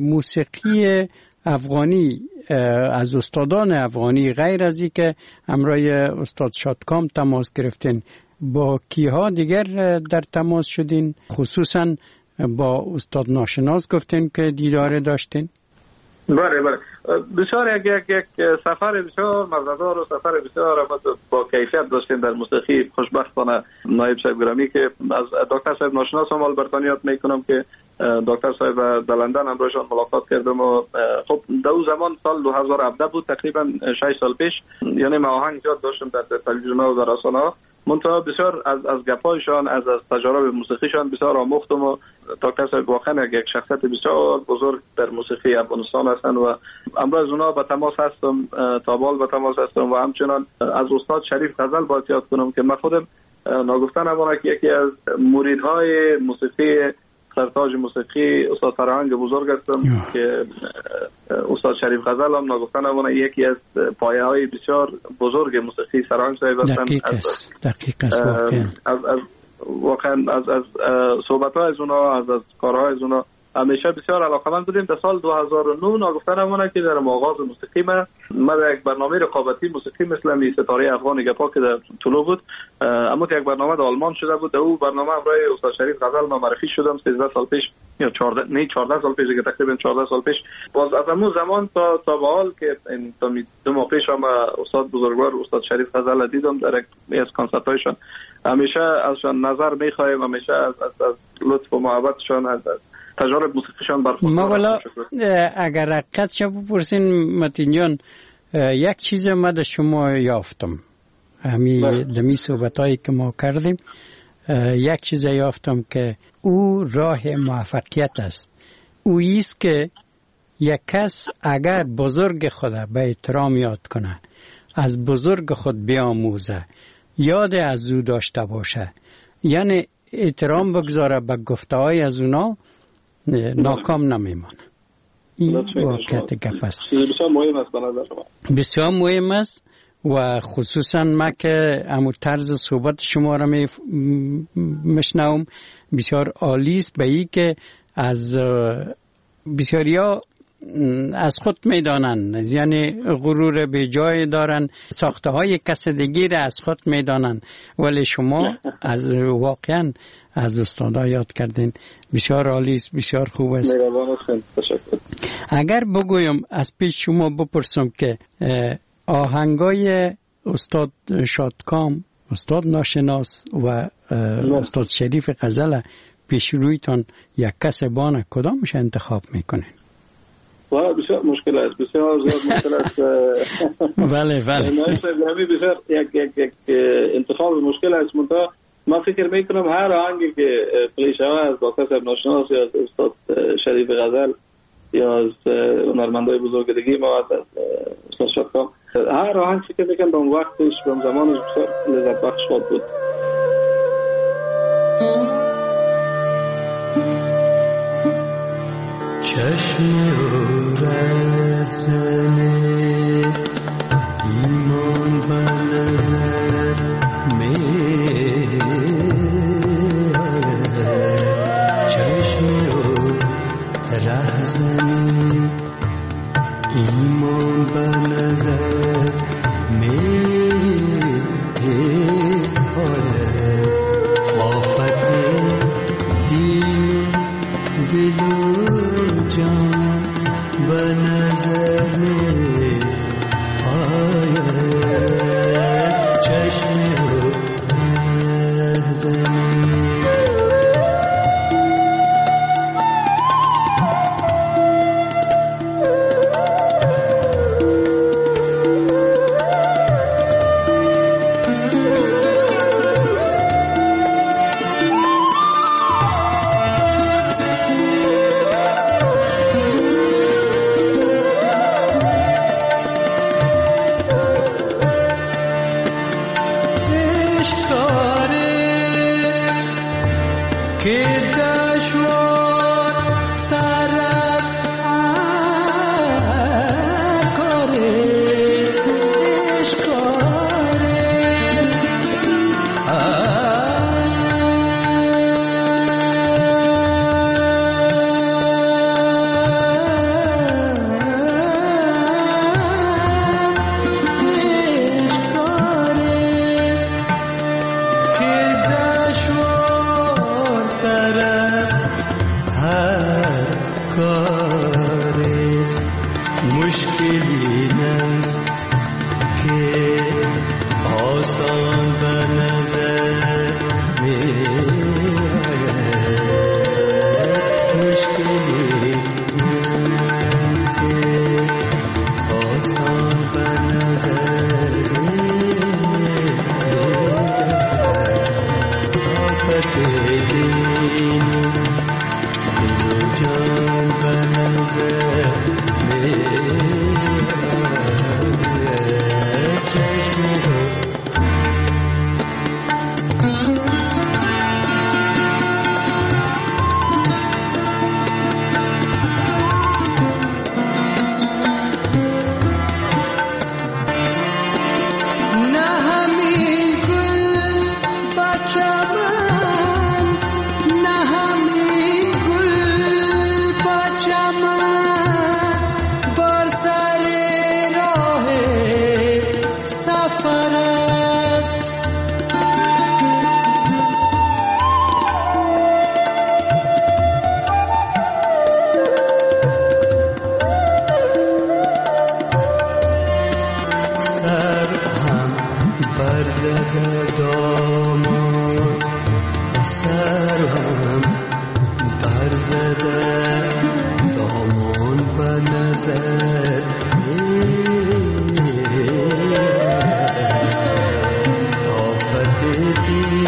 موسیقی افغانی از استادان افغانی غیر از این که امرای استاد شادکام تماس گرفتین، با کیها دیگر در تماس شدین؟ خصوصا با استاد ناشناس گفتین که دیدار داشتین؟ بله بله بسیار یک یک یک سفر بسیار مزه‌دار و سفر بسیار با کیفیت داشتیم در موسیقی. خوشبختانه نایب صاحب گرامی که از دکتر صاحب ناشناس هم البرتانیات میکنم که دکتر صاحب در لندن همراهشان ملاقات کردم و خب در اون زمان سال دو هزار و هفده بود، تقریبا شش سال پیش، یعنی من آهنگ زیاد داشتم در تلویزیون و در رسانه‌ها، منتها بسیار از از گپایشان از از تجارب موسیقیشان بسیار آموختم و دکتر صاحب واقعا یک شخصیت بسیار بزرگ در موسیقی افغانستان هستند و امروز اونا با تماس هستم، تابال با تماس هستم و همچنان از استاد شریف غزل باید یاد کنم که من خودم ناگفتن امانه که یکی از مریدهای موسیقی سرتاج موسیقی استاد فرهنگ بزرگ هستم که استاد شریف غزل هم ناگفتن امانه یکی از پایه های بسیار بزرگ موسیقی سرهنگ صاحب هستند. دقیق است دقیق است واقعا از از واقعا از از صحبت های از اونا از از کارهای از اونا همیشه بسیار علاقه‌مند بودیم. در سال دو هزار و نه ناگفتن امانه که در آغاز موسیقی ما ما در یک برنامه رقابتی موسیقی مثل می ستاره افغان گپا که در طلوع بود، اما یک برنامه در آلمان شده بود، در اون برنامه برای استاد شریف غزل ما معرفی شدم سیزده سال پیش یا چهارده نه چهارده سال پیش، که تقریبا چهارده سال پیش. باز از همون زمان تا تا به حال که این تا دو ماه پیش هم استاد بزرگوار استاد شریف غزل دیدم در یک از کنسرت‌هایشان، همیشه ازشان نظر می‌خوایم، همیشه از از, از لطف و محبتشان از تجارب موسیقیشان برخوردار. ما والا اگر حقیقت شو بپرسین متین جان، یک چیز ما در شما یافتم همی دمی صحبتایی که ما کردیم، یک چیز یافتم که او راه موفقیت است. اویست که یک کس اگر بزرگ خود به احترام یاد کنه، از بزرگ خود بیاموزه، یاد از او داشته باشه، یعنی احترام بگذاره به گفته های از اونا، ناکام نمیمانه. این واقعیت گپ است. بسیار مهم است به نظر شما. بسیار مهم است و خصوصا ما که امو طرز صحبت شما را می مشنوم بسیار عالی است، به این که از بسیاریا از خود میدانن، یعنی غرور به جای دارن، ساخته های کس دیگه را از خود میدانن، ولی شما از واقعا از استادا یاد کردین. بسیار عالی است، بسیار خوب است. تشکر. اگر بگویم از پیش شما بپرسم که آهنگای استاد شادکام، استاد ناشناس و استاد شریف غزل پیش رویتان یک کس بانه، کدامش انتخاب میکنین؟ و بسیار مشکل است، بسیار زیاد مشکل است. بله بله. همین بسیار یک یک یک انتخاب مشکل است. منتها من فکر میکنم هر آهنگی که پلی شود از با کس ناشناس یا از استاد شریف غزل یا از هنرمندای بزرگ دیگه ما از استاد شادکام، هر آهنگ فکر میکنم به اون وقتش به اون زمانش بسیار لذت بخش خود بود. چشم او رهزنه ایمان به نظر می آید، چشم او رهزنه ایمان به نظر می آید، آفت دین دل جان به نظر می آید، چشم رهزنی.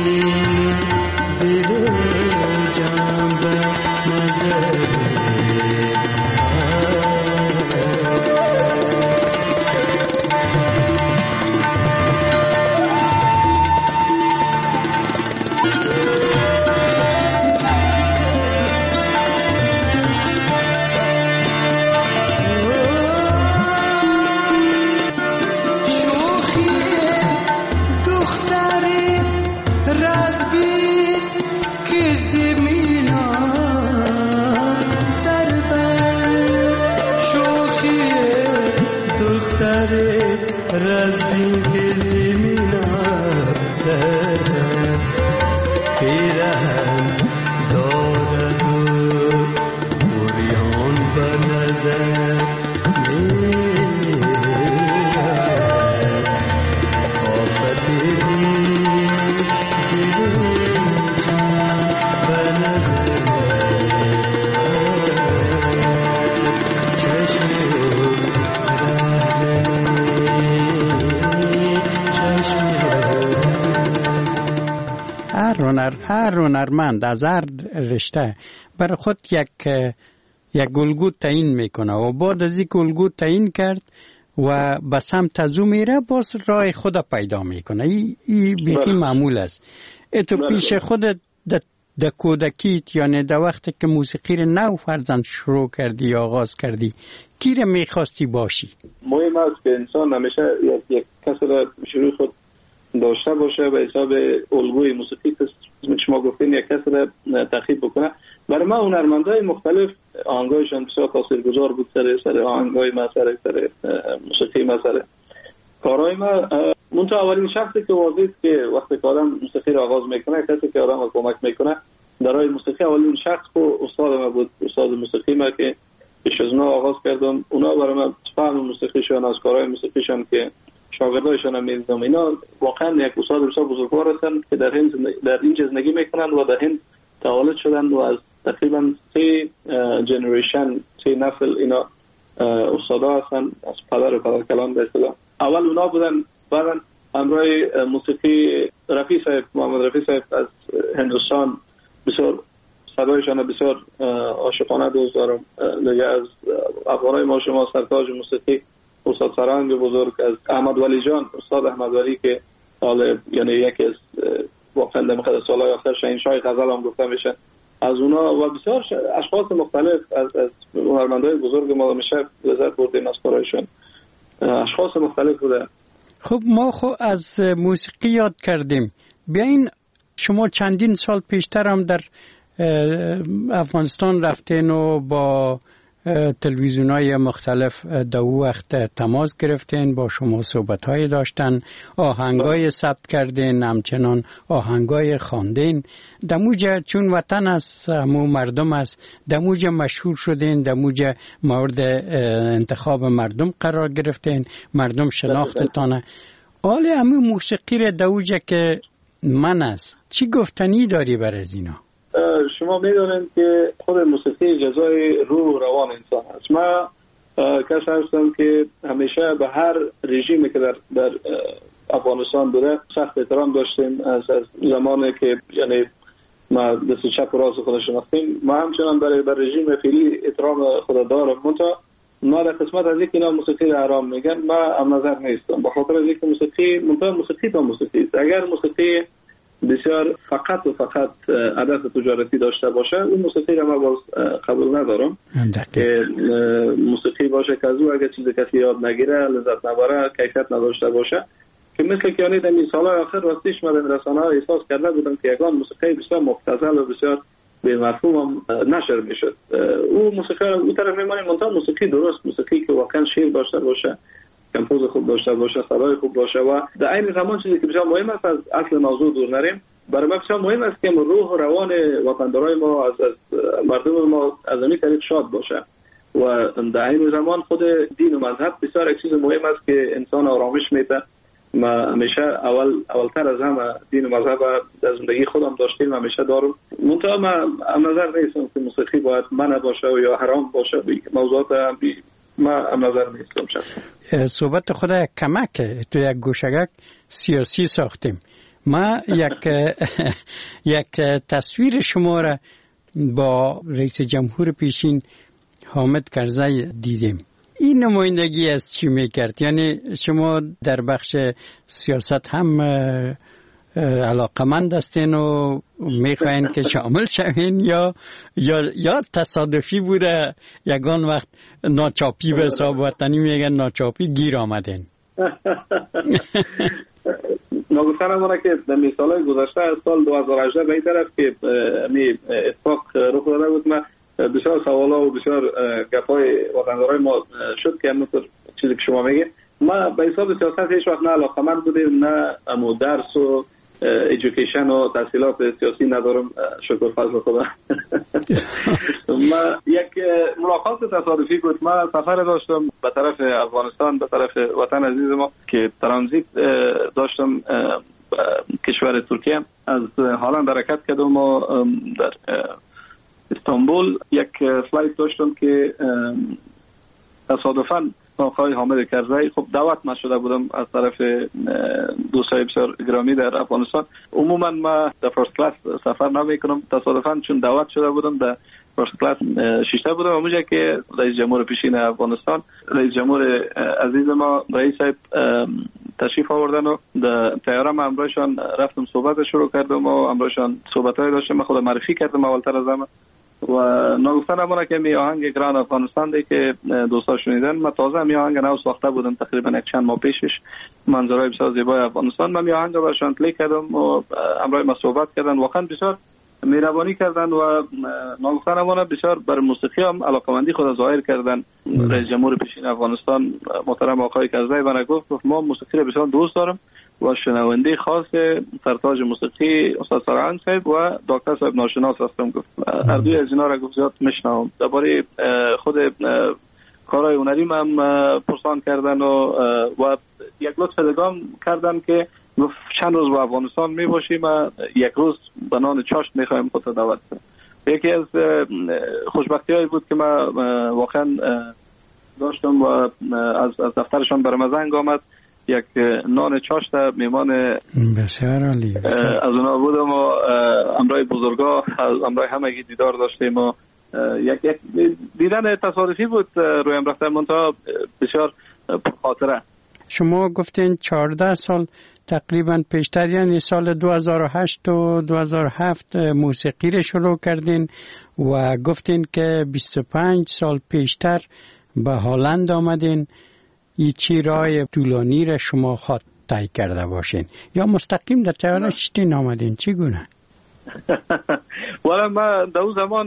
دل جان به نظر بهتر رزمی که زمینات دارد پیرهن دارد و بریان به نظر میاد آفت دید به نظر هر هر هنرمند از هر رشته برای خود یک یک الگو تعیین میکنه و بعد از این الگو تعیین کرد و به سمت از او میره باز راه خود پیدا میکنه. این ای بیخی معمول است. تو پیش خودت در کودکیت یعنی در وقتی که موسیقی رو نو فرزند شروع کردی یا آغاز کردی کی رو میخواستی باشی؟ مهم است که انسان همیشه یک, یک کسی را شروع خود داشته باشه به حساب الگوی موسیقی که شما گفتین یک کسی را تخیل بکنه. برای ما هنرمندای مختلف آهنگایشان بسیار تاثیرگذار بود سر سر آهنگای ما سر سر موسیقی ما سر کارهای ما. منتها اولین شخصی که واضحه که وقتی که آدم موسیقی را آغاز میکنه کسی که آدم را کمک میکنه در راه موسیقی اولین شخص کو استاد ما بود، استاد موسیقی ما که پیش از اونا آغاز کردم. اونا برای من فهم موسیقیشون از کارهای موسیقیشون که شاگردایشان هم می‌دیدم اینا واقعا یک استاد بسیار بزرگوار هستند که در هند در اینجا زندگی میکنند و در هند تولد شدند و از تقریبا سه جنریشن سه نسل اینا استادا هستند از پدر و پدر کلان به اصطلاح. اول اونا بودن، بعدا همراه موسیقی رفیع صاحب محمد رفیع صاحب از هندوستان بسیار صدایشان بسیار عاشقانه دوست دارم. دیگه از افغانای ما شما سرتاج موسیقی استاد سرانگ بزرگ، از احمد ولی جان استاد احمد ولی که حالا یعنی یکی از واقعا در مقدار سالهای آخر شاهنشاه غزل هم گفته میشه، از اونا و بسیار اشخاص مختلف از از هنرمندای بزرگ ما میشه لذت بردیم از کارایشون. اشخاص مختلف بوده. خب ما خو از موسیقی یاد کردیم. بیاین شما چندین سال پیشتر هم در افغانستان رفتین و با تلویزیون‌های مختلف در وقت تماس گرفتین، با شما صحبت‌های داشتن، آهنگای ثبت کردین، همچنان آهنگای خواندین. دموجه چون وطن است، همو مردم است، دموجه مشهور شدین، دموجه مورد انتخاب مردم قرار گرفتین، مردم شناختتانه. حالا همو موسیقی را دموجه که من است، چی گفتنی داری بر از اینا؟ شما میدونید که خود موسیقی جزای روح روان انسان است. ما کسی هستم که همیشه به هر رژیمی که در, در افغانستان بوده سخت احترام داشتیم. از, از زمانی که یعنی ما دست چپ و راست خود شناختیم، ما همچنان برای بر رژیم فعلی احترام خود دارم. منتها ما در قسمت از اینکه اینا موسیقی را حرام میگن ما هم نظر نیستم، به خاطر اینکه موسیقی منتها موسیقی تا موسیقی است. اگر موسیقی بسیار فقط و فقط هدف تجارتی داشته باشه اون موسیقی را من باز قبول ندارم که موسیقی باشه که از او اگر چیز کسی یاد نگیره لذت نبره کیفیت نداشته باشه که مثل که یعنی در این سالهای آخر راستیش من در رسانه ها احساس کرده بودم که یکان موسیقی بسیار مبتذل و بسیار به مفهوم هم نشر میشد. او موسیقی را اون طرف میمانیم منتها موسیقی درست، موسیقی که واقعا شعر داشته باشه، کمپوز خوب داشته باشه، صدای خوب باشه و در این زمان چیزی که بسیار مهم است از اصل موضوع دور نریم. برای ما بسیار مهم است که روح و روان وطندارای ما از, از مردم ما از این طریق شاد باشه و در این زمان خود دین و مذهب بسیار یک چیز مهم است که انسان آرامش میده. ما همیشه اول اولتر از همه دین و مذهب در زندگی خودم داشتیم، همیشه دارم. منتها ما هم نظر نیستم که موسیقی باید منع باشه و یا حرام باشه. موضوعات بی ما هم نظر نیستم. شخصا صحبت خود کمک تو یک گوشگک سیاسی ساختیم. ما یک یک تصویر شما را با رئیس جمهور پیشین حامد کرزی دیدیم. این نمایندگی از چی میکرد؟ یعنی شما در بخش سیاست هم علاقمند هستین و میخواین که شامل شوین یا یا یا تصادفی بوده یگان وقت ناچاپی به حساب وطنی میگن ناچاپی گیر آمدین؟ نگفتن همونه که در مثالهای گذشته از سال دو هزار و هجده به این طرف که می اتفاق رخ داده بود، ما بسیار سوالا و بسیار گپای وطندارای ما شد که همونطور چیزی که شما میگه ما به حساب سیاست هیچ وقت نه علاقه‌مند بودیم، نه امو درس و ایژوکیشن و تحصیلات سیاسی ندارم، شکر فضل خدا. ما یک ملاقات تصادفی بود. ما سفر داشتم به طرف افغانستان، به طرف وطن عزیز ما که ترانزیت داشتم کشور ترکیه. از هلند حرکت کردم و در استانبول یک فلایت داشتم که تصادفاً آقای حامد کرزی، خب دعوت من شده بودم از طرف دوستای بسیار گرامی در افغانستان. عموما ما در فرست کلاس سفر نمی کنم، تصادفاً چون دعوت شده بودم در فرست کلاس شیشته بودم. اونجا که رئیس جمهور پیشین افغانستان، رئیس جمهور عزیز ما رئیس صاحب تشریف آوردن و در طیاره ما امروزشان رفتم صحبت شروع کردم و امروزشان صحبت‌های داشتم. من خودم معرفی کردم اولتر از همه و نگفتن امونه که می آهنگ گران افغانستان دی که دوستا شنیدن، من تازه می آهنگ نو ساخته بودم تقریبا یک چند ماه پیشش، منظرهای بسیار زیبای افغانستان. من می آهنگ رو برشان پلی کردم و امروز ما صحبت کردن، واقعا بسیار مهربانی کردن و نگفتن امونه بسیار بر موسیقی هم علاقمندی خود ظاهر کردن. رئیس جمهور پیشین افغانستان محترم آقای کرزی من گفت ما موسیقی رو بسیار دوست دارم و شنونده خاص سرتاج موسیقی استاد سرهنگ صاحب و دکتر صاحب ناشناس هستم. گفت هر دوی از اینا را گفت زیاد میشنوم. درباره خود کارهای هنری هم پرسان کردن و و یک لطف دگام کردن که گفت چند روز با افغانستان می باشیم و یک روز به نان چاشت میخوایم خود دعوت کنیم. یکی از خوشبختی هایی بود که ما واقعا داشتم و از از دفترشان برام زنگ آمد، یک نان چاشت میمان بسیار عالی از اونا بودم و امرای بزرگا از امرای همگی دیدار داشتیم و یک یک دیدن تصادفی بود رویم رفتن منتها بسیار خاطره. شما گفتین چهارده سال تقریبا پیشتر، یعنی سال دو هزار و هشت و دو هزار و هفت موسیقی رو شروع کردین و گفتین که بیست و پنج سال پیشتر به هلند آمدین. ای چی راه طولانی را شما خود طی کرده باشین یا مستقیم در طیاره شتین آمدین؟ چی گونه؟ والا ما در اون زمان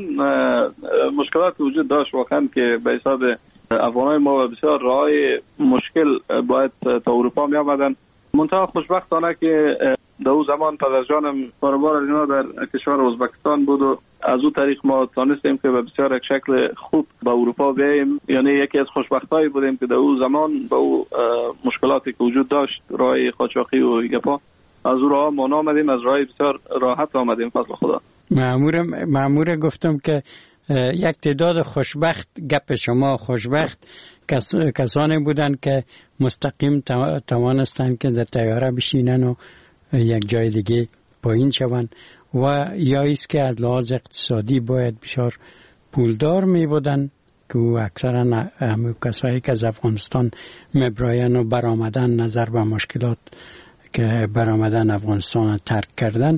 مشکلات وجود داشت واقعا که به حساب افغانای ما بسیار راه مشکل باید تا اروپا می آمدن. منتها خوشبختانه که در اون زمان پدرجانم کاروبار از اینا در کشور ازبکستان بود و از اون طریق ما تانستیم که به بسیار یک شکل خوب به اروپا بیاییم. یعنی یکی از خوشبختایی بودیم که در اون زمان با اون مشکلاتی که وجود داشت، راه قاچاقی و گپا، از اون راه ما آمدیم، از راه بسیار راحت آمدیم فضل خدا. مأمور مأمور گفتم که یک تعداد خوشبخت، گپ شما خوشبخت کس، کسانی بودند که مستقیم توانستند که در طیاره بشینن و یک جای دیگه پایین شوند و یا ایست که از لحاظ اقتصادی باید بسیار پولدار می بودن که اکثرا همه کسایی که از افغانستان مبراین و برآمدن نظر به مشکلات که برآمدن افغانستان ترک کردن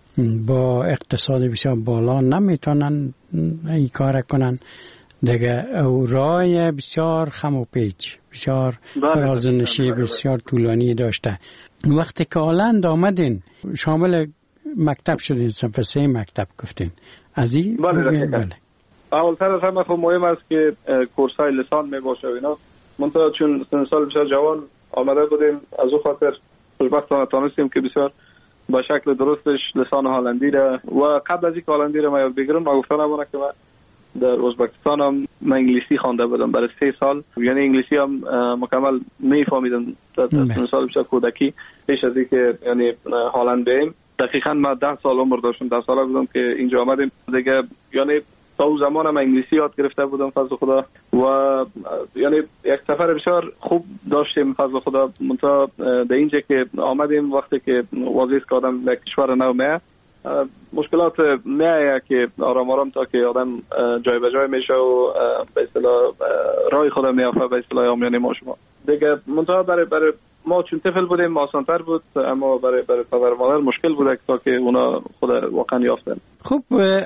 با اقتصاد بسیار بالا نمیتونن این کار کنن دیگه. او راه بسیار خم و پیچ، بسیار رازنشی بسیار طولانی داشته. وقتی که هلند آمدین شامل مکتب شدین، صنف سه مکتب گفتین از این؟ بله بله. اولتر از همه خب مهم است که کورسای لسان می باشه و اینا. منتها چون سن سال بسیار جوان آمده بودیم، از او خاطر خوشبختانه تانستیم که بسیار با شکل درستش لسان هلندی را و قبل از اینکه هلندی را ما یاد بگیرم ما گفتن نمونه که من در ازبکستان هم من انگلیسی خوانده بودم برای سه سال، یعنی انگلیسی هم مکمل میفهمیدم در سن سال بسیار کودکی پیش از اینکه یعنی هلند بریم. دقیقاً ما ده سال عمر داشتم، ده ساله بودم که اینجا آمدیم دیگه. یعنی تا اون زمان هم انگلیسی یاد گرفته بودم فضل خدا و یعنی یک سفر بسیار خوب داشتیم فضل خدا. منتها در اینجا که آمدیم وقتی که واضح که آدم یک کشور نو میه مشکلات میایه که آرام آرام تا که آدم جای به جای میشه و به اصطلاح راه خود میافته به اصطلاح آمیانه ما شما دیگه. منتها برای برای ما چون طفل بودیم آسان‌تر بود، اما برای برای پدر مادر مشکل بود تا که اونا خود واقعا یافتن. خب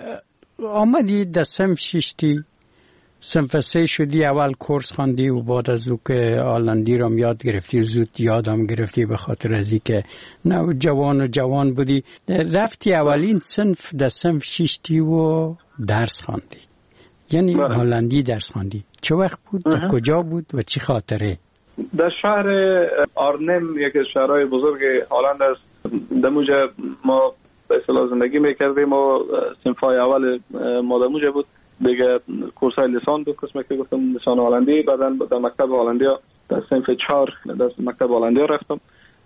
آمدی در صنف ششتی، صنف سه شدی، اول کورس خواندی و بعد از او که هلندی رو یاد گرفتی زود یادم گرفتی به خاطر از اینکه نه جوان و جوان بودی. رفتی اولین صنف در صنف ششتی و درس خواندی، یعنی هلندی درس خواندی. چه وقت بود؟ در کجا بود و چی خاطره؟ در شهر آرنم، یکی از شهرهای بزرگ هلند است، در اونجا ما به اصطلاح زندگی میکردیم و صنفای اول ما در اونجا بود، دیگه کورسای لیسان بود، قسمه که گفتم لیسان هلندی. بعدا در مکتب هلندی در صنف چهار در مکتب هلندی رفتم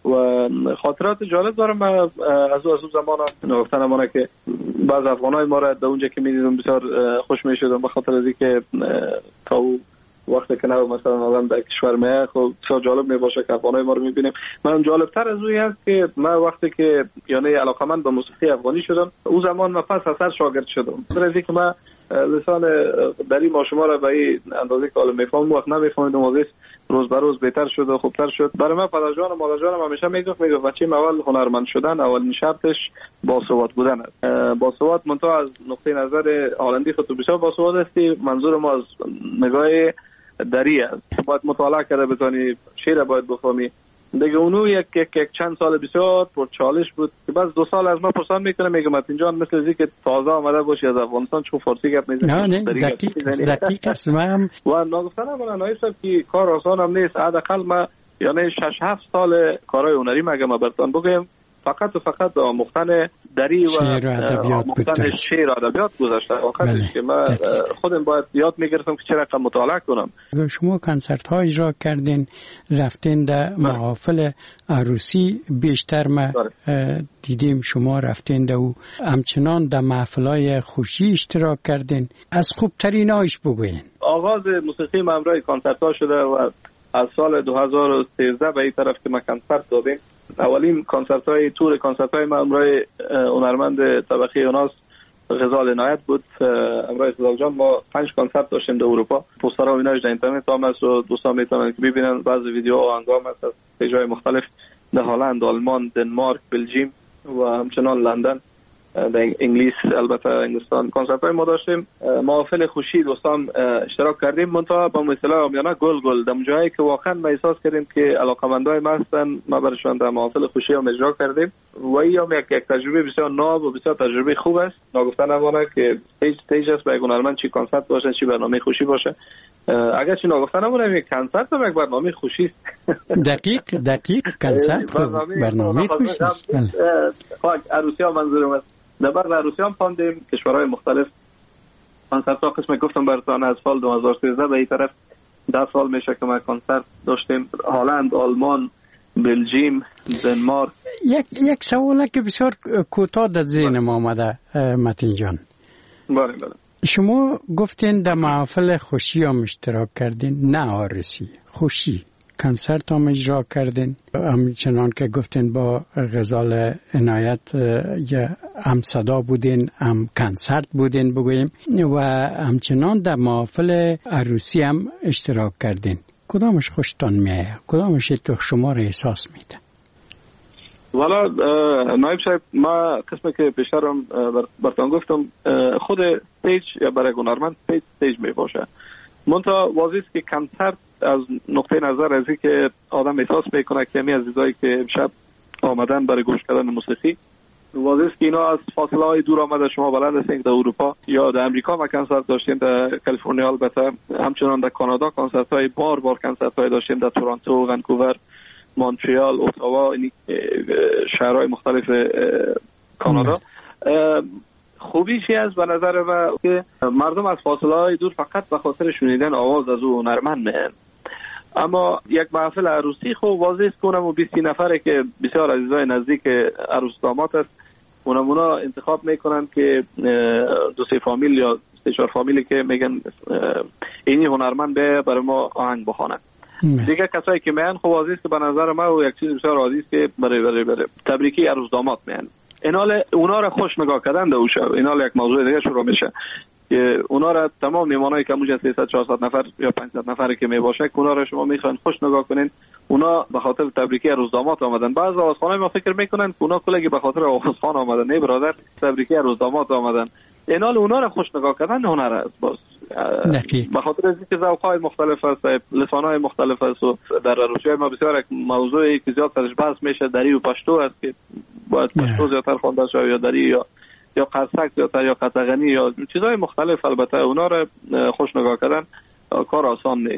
و خاطرات جالب دارم. از او از اون زمان نگفتن امانه که بعض افغانای ما را در اونجا که میدیدم بسیار خوش میشدم، به خاطر از اینکه تا او وقتی که نه مثلا آدم در کشور میه خب بسیار جالب میباشه که افغانای ما رو میبینیم. من جالب تر از اوی هست که من وقتی که یعنی علاقمند به موسیقی افغانی شدم، اون زمان من پس اثر شاگرد شدم، در از اینکه من لسان دری ما شما را به این اندازه که حالا میفهمم وقت نمیفهمیدم، واسه روز به روز بهتر شد و خوبتر شد. برای من پدر جان و مادر جانم همیشه میگفت میگفت بچه اول هنرمند شدن اولین شرطش باسواد بودن است. باسواد منتها از نقطه نظر هلندی خود بسیار باسواد هستی، منظور ما از نگاه دری است. باید مطالعه کرده بتونی، شعر باید بفهمی. دیگه اونو یک یک, یک چند سال بسیار پر چالش بود که بعد دو سال از ما پرسان میکنه، میگم متین جان مثل زی که تازه آمده باشی از افغانستان چون فارسی گپ میزنی. نه نه دقیق دقیق است. من و نگفتن من نایسم که کار آسان هم نیست. حداقل ما یعنی شش هفت سال کارهای هنری مگه ما براتون بگم فقط و فقط آموختن دری و آموختن شعر و ادبیات گذاشته. واقعا که من خودم باید یاد میگرفتم که چرا رقم مطالعه کنم. شما کنسرت ها اجرا کردین، رفتین در محافل عروسی، بیشتر ما دیدیم شما رفتین در او، همچنان در محفلای خوشی اشتراک کردین. از خوبترین هایش بگوین. آغاز موسیقی من همراه کنسرت ها شده و از سال دو هزار و سیزده به این طرف که ما کنسرت دادیم. اولین کنسرت های تور کنسرت های ما همراه هنرمند طبقه اوناس غزال عنایت بود. همراه غزال جان ما پنج کنسرت داشتیم در اروپا. پوسترها و ایناش در اینترنت هم هست و دوستان میتونن که ببینن. بعضی ویدیوها و انگام هست از جای مختلف در هلند، آلمان، دنمارک، بلژیم و همچنان لندن، در انگلیس، البته انگلستان کنسرت های ما داشتیم. محافل خوشی دوستان اشتراک کردیم، منتها با مثلا آمیانه گل گل در جایی که واقعا ما احساس کردیم که علاقمندای ما هستن، ما برشان در محافل خوشی هم اجرا کردیم و این هم یک یک تجربه بسیار ناب و بسیار تجربه خوب است. نگفتن امانه که استیج استیج است برای هنرمند، چی کنسرت باشه چی برنامه خوشی باشه. اگر چی نگفتن امانه یک کنسرت هم یک برنامه خوشی است. دقیق دقیق کنسرت برنامه خوشی است. خب عروسی‌ها منظورم است. در بعد عروسی هم خواندیم کشورهای مختلف. کنسرت ها قسم گفتم براتون از سال دو هزار و سیزده به این طرف ده سال میشه که ما کنسرت داشتیم. هلند، آلمان، بلژیم، دنمارک. یک یک سوالی که بسیار کوتاه در ذهن ما آمده متین جان. بله بله. شما گفتین در محافل خوشی هم اشتراک کردین، نه عروسی، خوشی کنسرت هم اجرا کردین، همچنان که گفتین با غزال عنایت یا هم صدا بودین هم کنسرت بودین بگوییم، و همچنان در محافل عروسی هم اشتراک کردین. کدامش خوشتان میایه؟ کدامش تو شما را احساس میده؟ والا نایب صاحب، ما قسمی که پیشترم براتون گفتم خود استیج یا برای هنرمند استیج استیج می باشه. منتها واضحه که کنسرت از نقطه نظر از این که آدم احساس میکنه که می عزیزایی که امشب آمدن برای گوش کردن موسیقی، واضحه که اینا از فاصله های دور آمده. شما بلند هستین در اروپا یا در امریکا ما کنسرت داشتیم، در کالیفرنیا البته، همچنان در کانادا کنسرت های بار بار کنسرت های داشتیم، در تورنتو، ونکوور، مونترال، اتاوا، این شهرهای مختلف کانادا. خوبیش از به نظر من که مردم از فاصله های دور فقط به خاطر شنیدن آواز از او هنرمند میان. اما یک محفل عروسی خوب واضح است که اونم بیست نفره که بسیار عزیزای نزدیک عروس داماد است، اونم اونا انتخاب میکنن که دو سه فامیل یا سه چهار فامیلی که میگن اینی هنرمند به برای ما آهنگ بخوانه. دیگه کسایی که میان خب واضح است که به نظر من و یک چیز بسیار عادی است که برای برای برای تبریکی عروس داماد میان. اینال اونا را خوش نگاه کردن در اوشه. اینال یک موضوع دیگه شروع میشه که اونا را تمام میمانایی که موجه سیصد چهارصد نفر یا پانصد نفری که میباشه اونا را شما میخواین خوش نگاه کنین. اونا به خاطر تبریکی عروس داماد آمدن. بعضی آوازخوانای ما فکر میکنن که اونا کلگی به خاطر آوازخوان آمدن. نه برادر، تبریکی عروس داماد آمدن. اینال اونا را خوش نگاه کردن هنر است. باز به خاطر اینکه ذوق‌های مختلف است، لسان‌های مختلف است و در عروسی ما بسیار یک موضوعی که زیاد درش بحث میشه دری و پشتو است که باید پشتو زیادتر خوانده شود یا دری یا یا قرصک زیادتر یا قطغنی یا چیزهای مختلف. البته اونا را خوش نگاه کردن کار آسان نیست.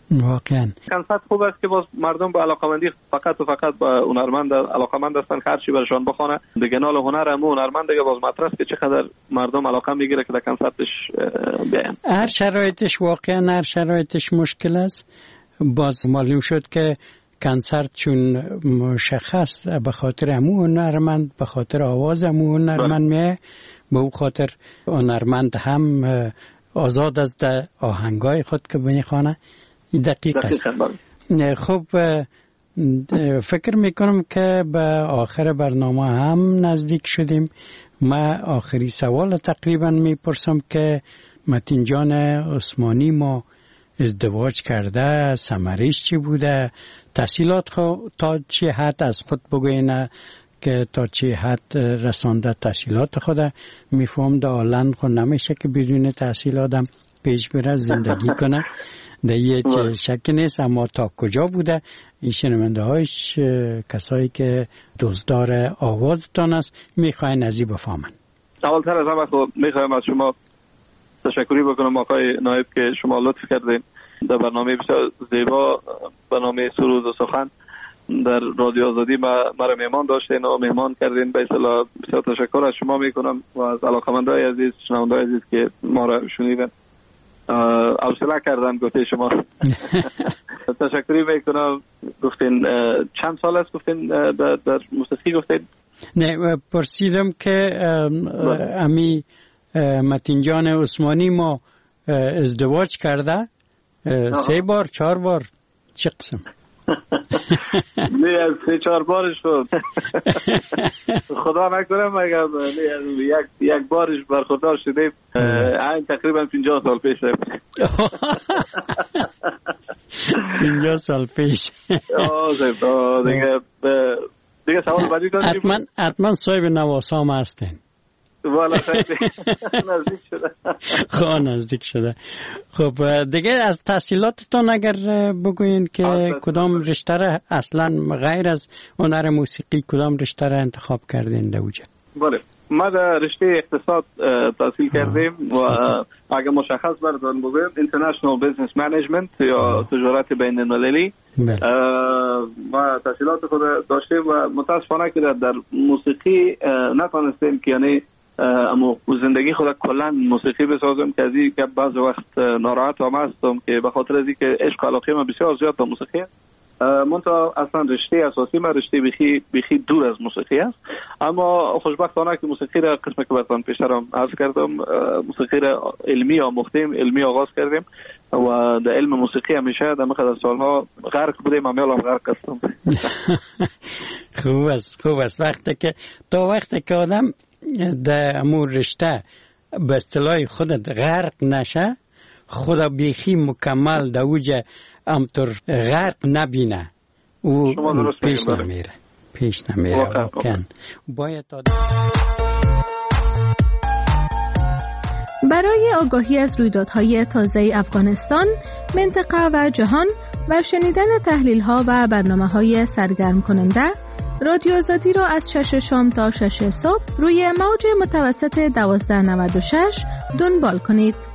واقعا کنسرت خوب است که باز مردم به علاقمندی فقط و فقط به هنرمند علاقمند هستن، هر چی برشان بخونه دیگه نال هنر هم هنرمند دیگه باز مطرح که چقدر مردم علاقه میگیره که در کنسرتش بیاین. هر شرایطش واقعا هر شرایطش مشکل است. باز معلوم شد که کنسرت چون مشخص به خاطر امو هنرمند، به خاطر آواز امو هنرمند میه، به او خاطر هنرمند هم آزاد از ده آهنگای خود که میخوانه. دقیق است. خب فکر میکنم که به آخر برنامه هم نزدیک شدیم. ما آخری سوال تقریبا میپرسم که متین جان عثمانی ما ازدواج کرده، ثمرش چی بوده، تحصیلات خود تا چه حد از خود بگوینه که تا چه حد رسانده تحصیلات خود. میفهم در آلند خود نمیشه که بدون تحصیل آدم پیش بره زندگی کنه، در یه شک نیست، اما تا کجا بوده این شنونده هایش کسایی که دزدار آوازتان است میخواین ازی بفهمن. اول تر از همه خود میخوایم از شما تشکری بکنم آقای نایب که شما لطف کردین در برنامه بسیار زیبا، برنامه سرود و سخن در رادیو آزادی مرا مهمان داشتین و مهمان کردین. به اصطلاح بسیار تشکر از شما میکنم و از علاقه‌مندای عزیز، شنوندای عزیز که ما را شنیدن، حوصله کردن گفته شما. تشکری میکنم. گفتین چند سال است گفتین در موسیقی گفتین؟ نه پرسیدم که امی متین جان عثمانی ما ازدواج کرده سه بار چهار بار چه قسم؟ نه از سه چهار بارش شد. خدا نکنه مگر یک یک بارش برخوردار شدیم. این تقریبا پنجاه سال پیش. پنجاه سال پیش. آه دیگه دیگه سوال بعدی داریم. حتما حتما صاحب نواسام هستین. والا نزدیک شده. خب نزدیک شده. خب دیگه از تحصیلاتتون اگر بگوین که کدام رشته را اصلا غیر از هنر موسیقی کدام رشته را انتخاب کردین دوجه؟ بله ما در رشته اقتصاد تحصیل کردیم و اگر مشخص بردارم بگویم International Business Management یا تجارت بین المللی. ما تحصیلات خود داشتیم و متاسفانه که در موسیقی نتونستیم که یعنی اما زندگی خود کلا موسیقی بسازم که از این که بعض وقت ناراحت هم هستم که به خاطر از این که عشق علاقه من بسیار زیاد به موسیقی است. منتها اصلا رشته اساسی من رشته بخی بخی دور از موسیقی است، اما خوشبختانه که موسیقی را قسم که براتون پیشترم عرض کردم موسیقی را علمی آموختیم، علمی آغاز کردیم و در علم موسیقی همیشه در مقدار سالها غرق بودیم، امیال هم غرق هستم. خوب است خوب است. وقتی که تا وقتی که آدم در امور رشته به اصطلاح خودت غرق نشه، خدا بیخی مکمل در اوجه امطور غرق نبینه او پیش نمیره پیش نمیره واقعا باید برای آگاهی از رویدادهای تازه افغانستان، منطقه و جهان و شنیدن تحلیل‌ها و برنامه‌های سرگرم کننده، رادیو آزادی را از شش شام تا شش صبح روی موج متوسط دوازده نود و شش دنبال کنید.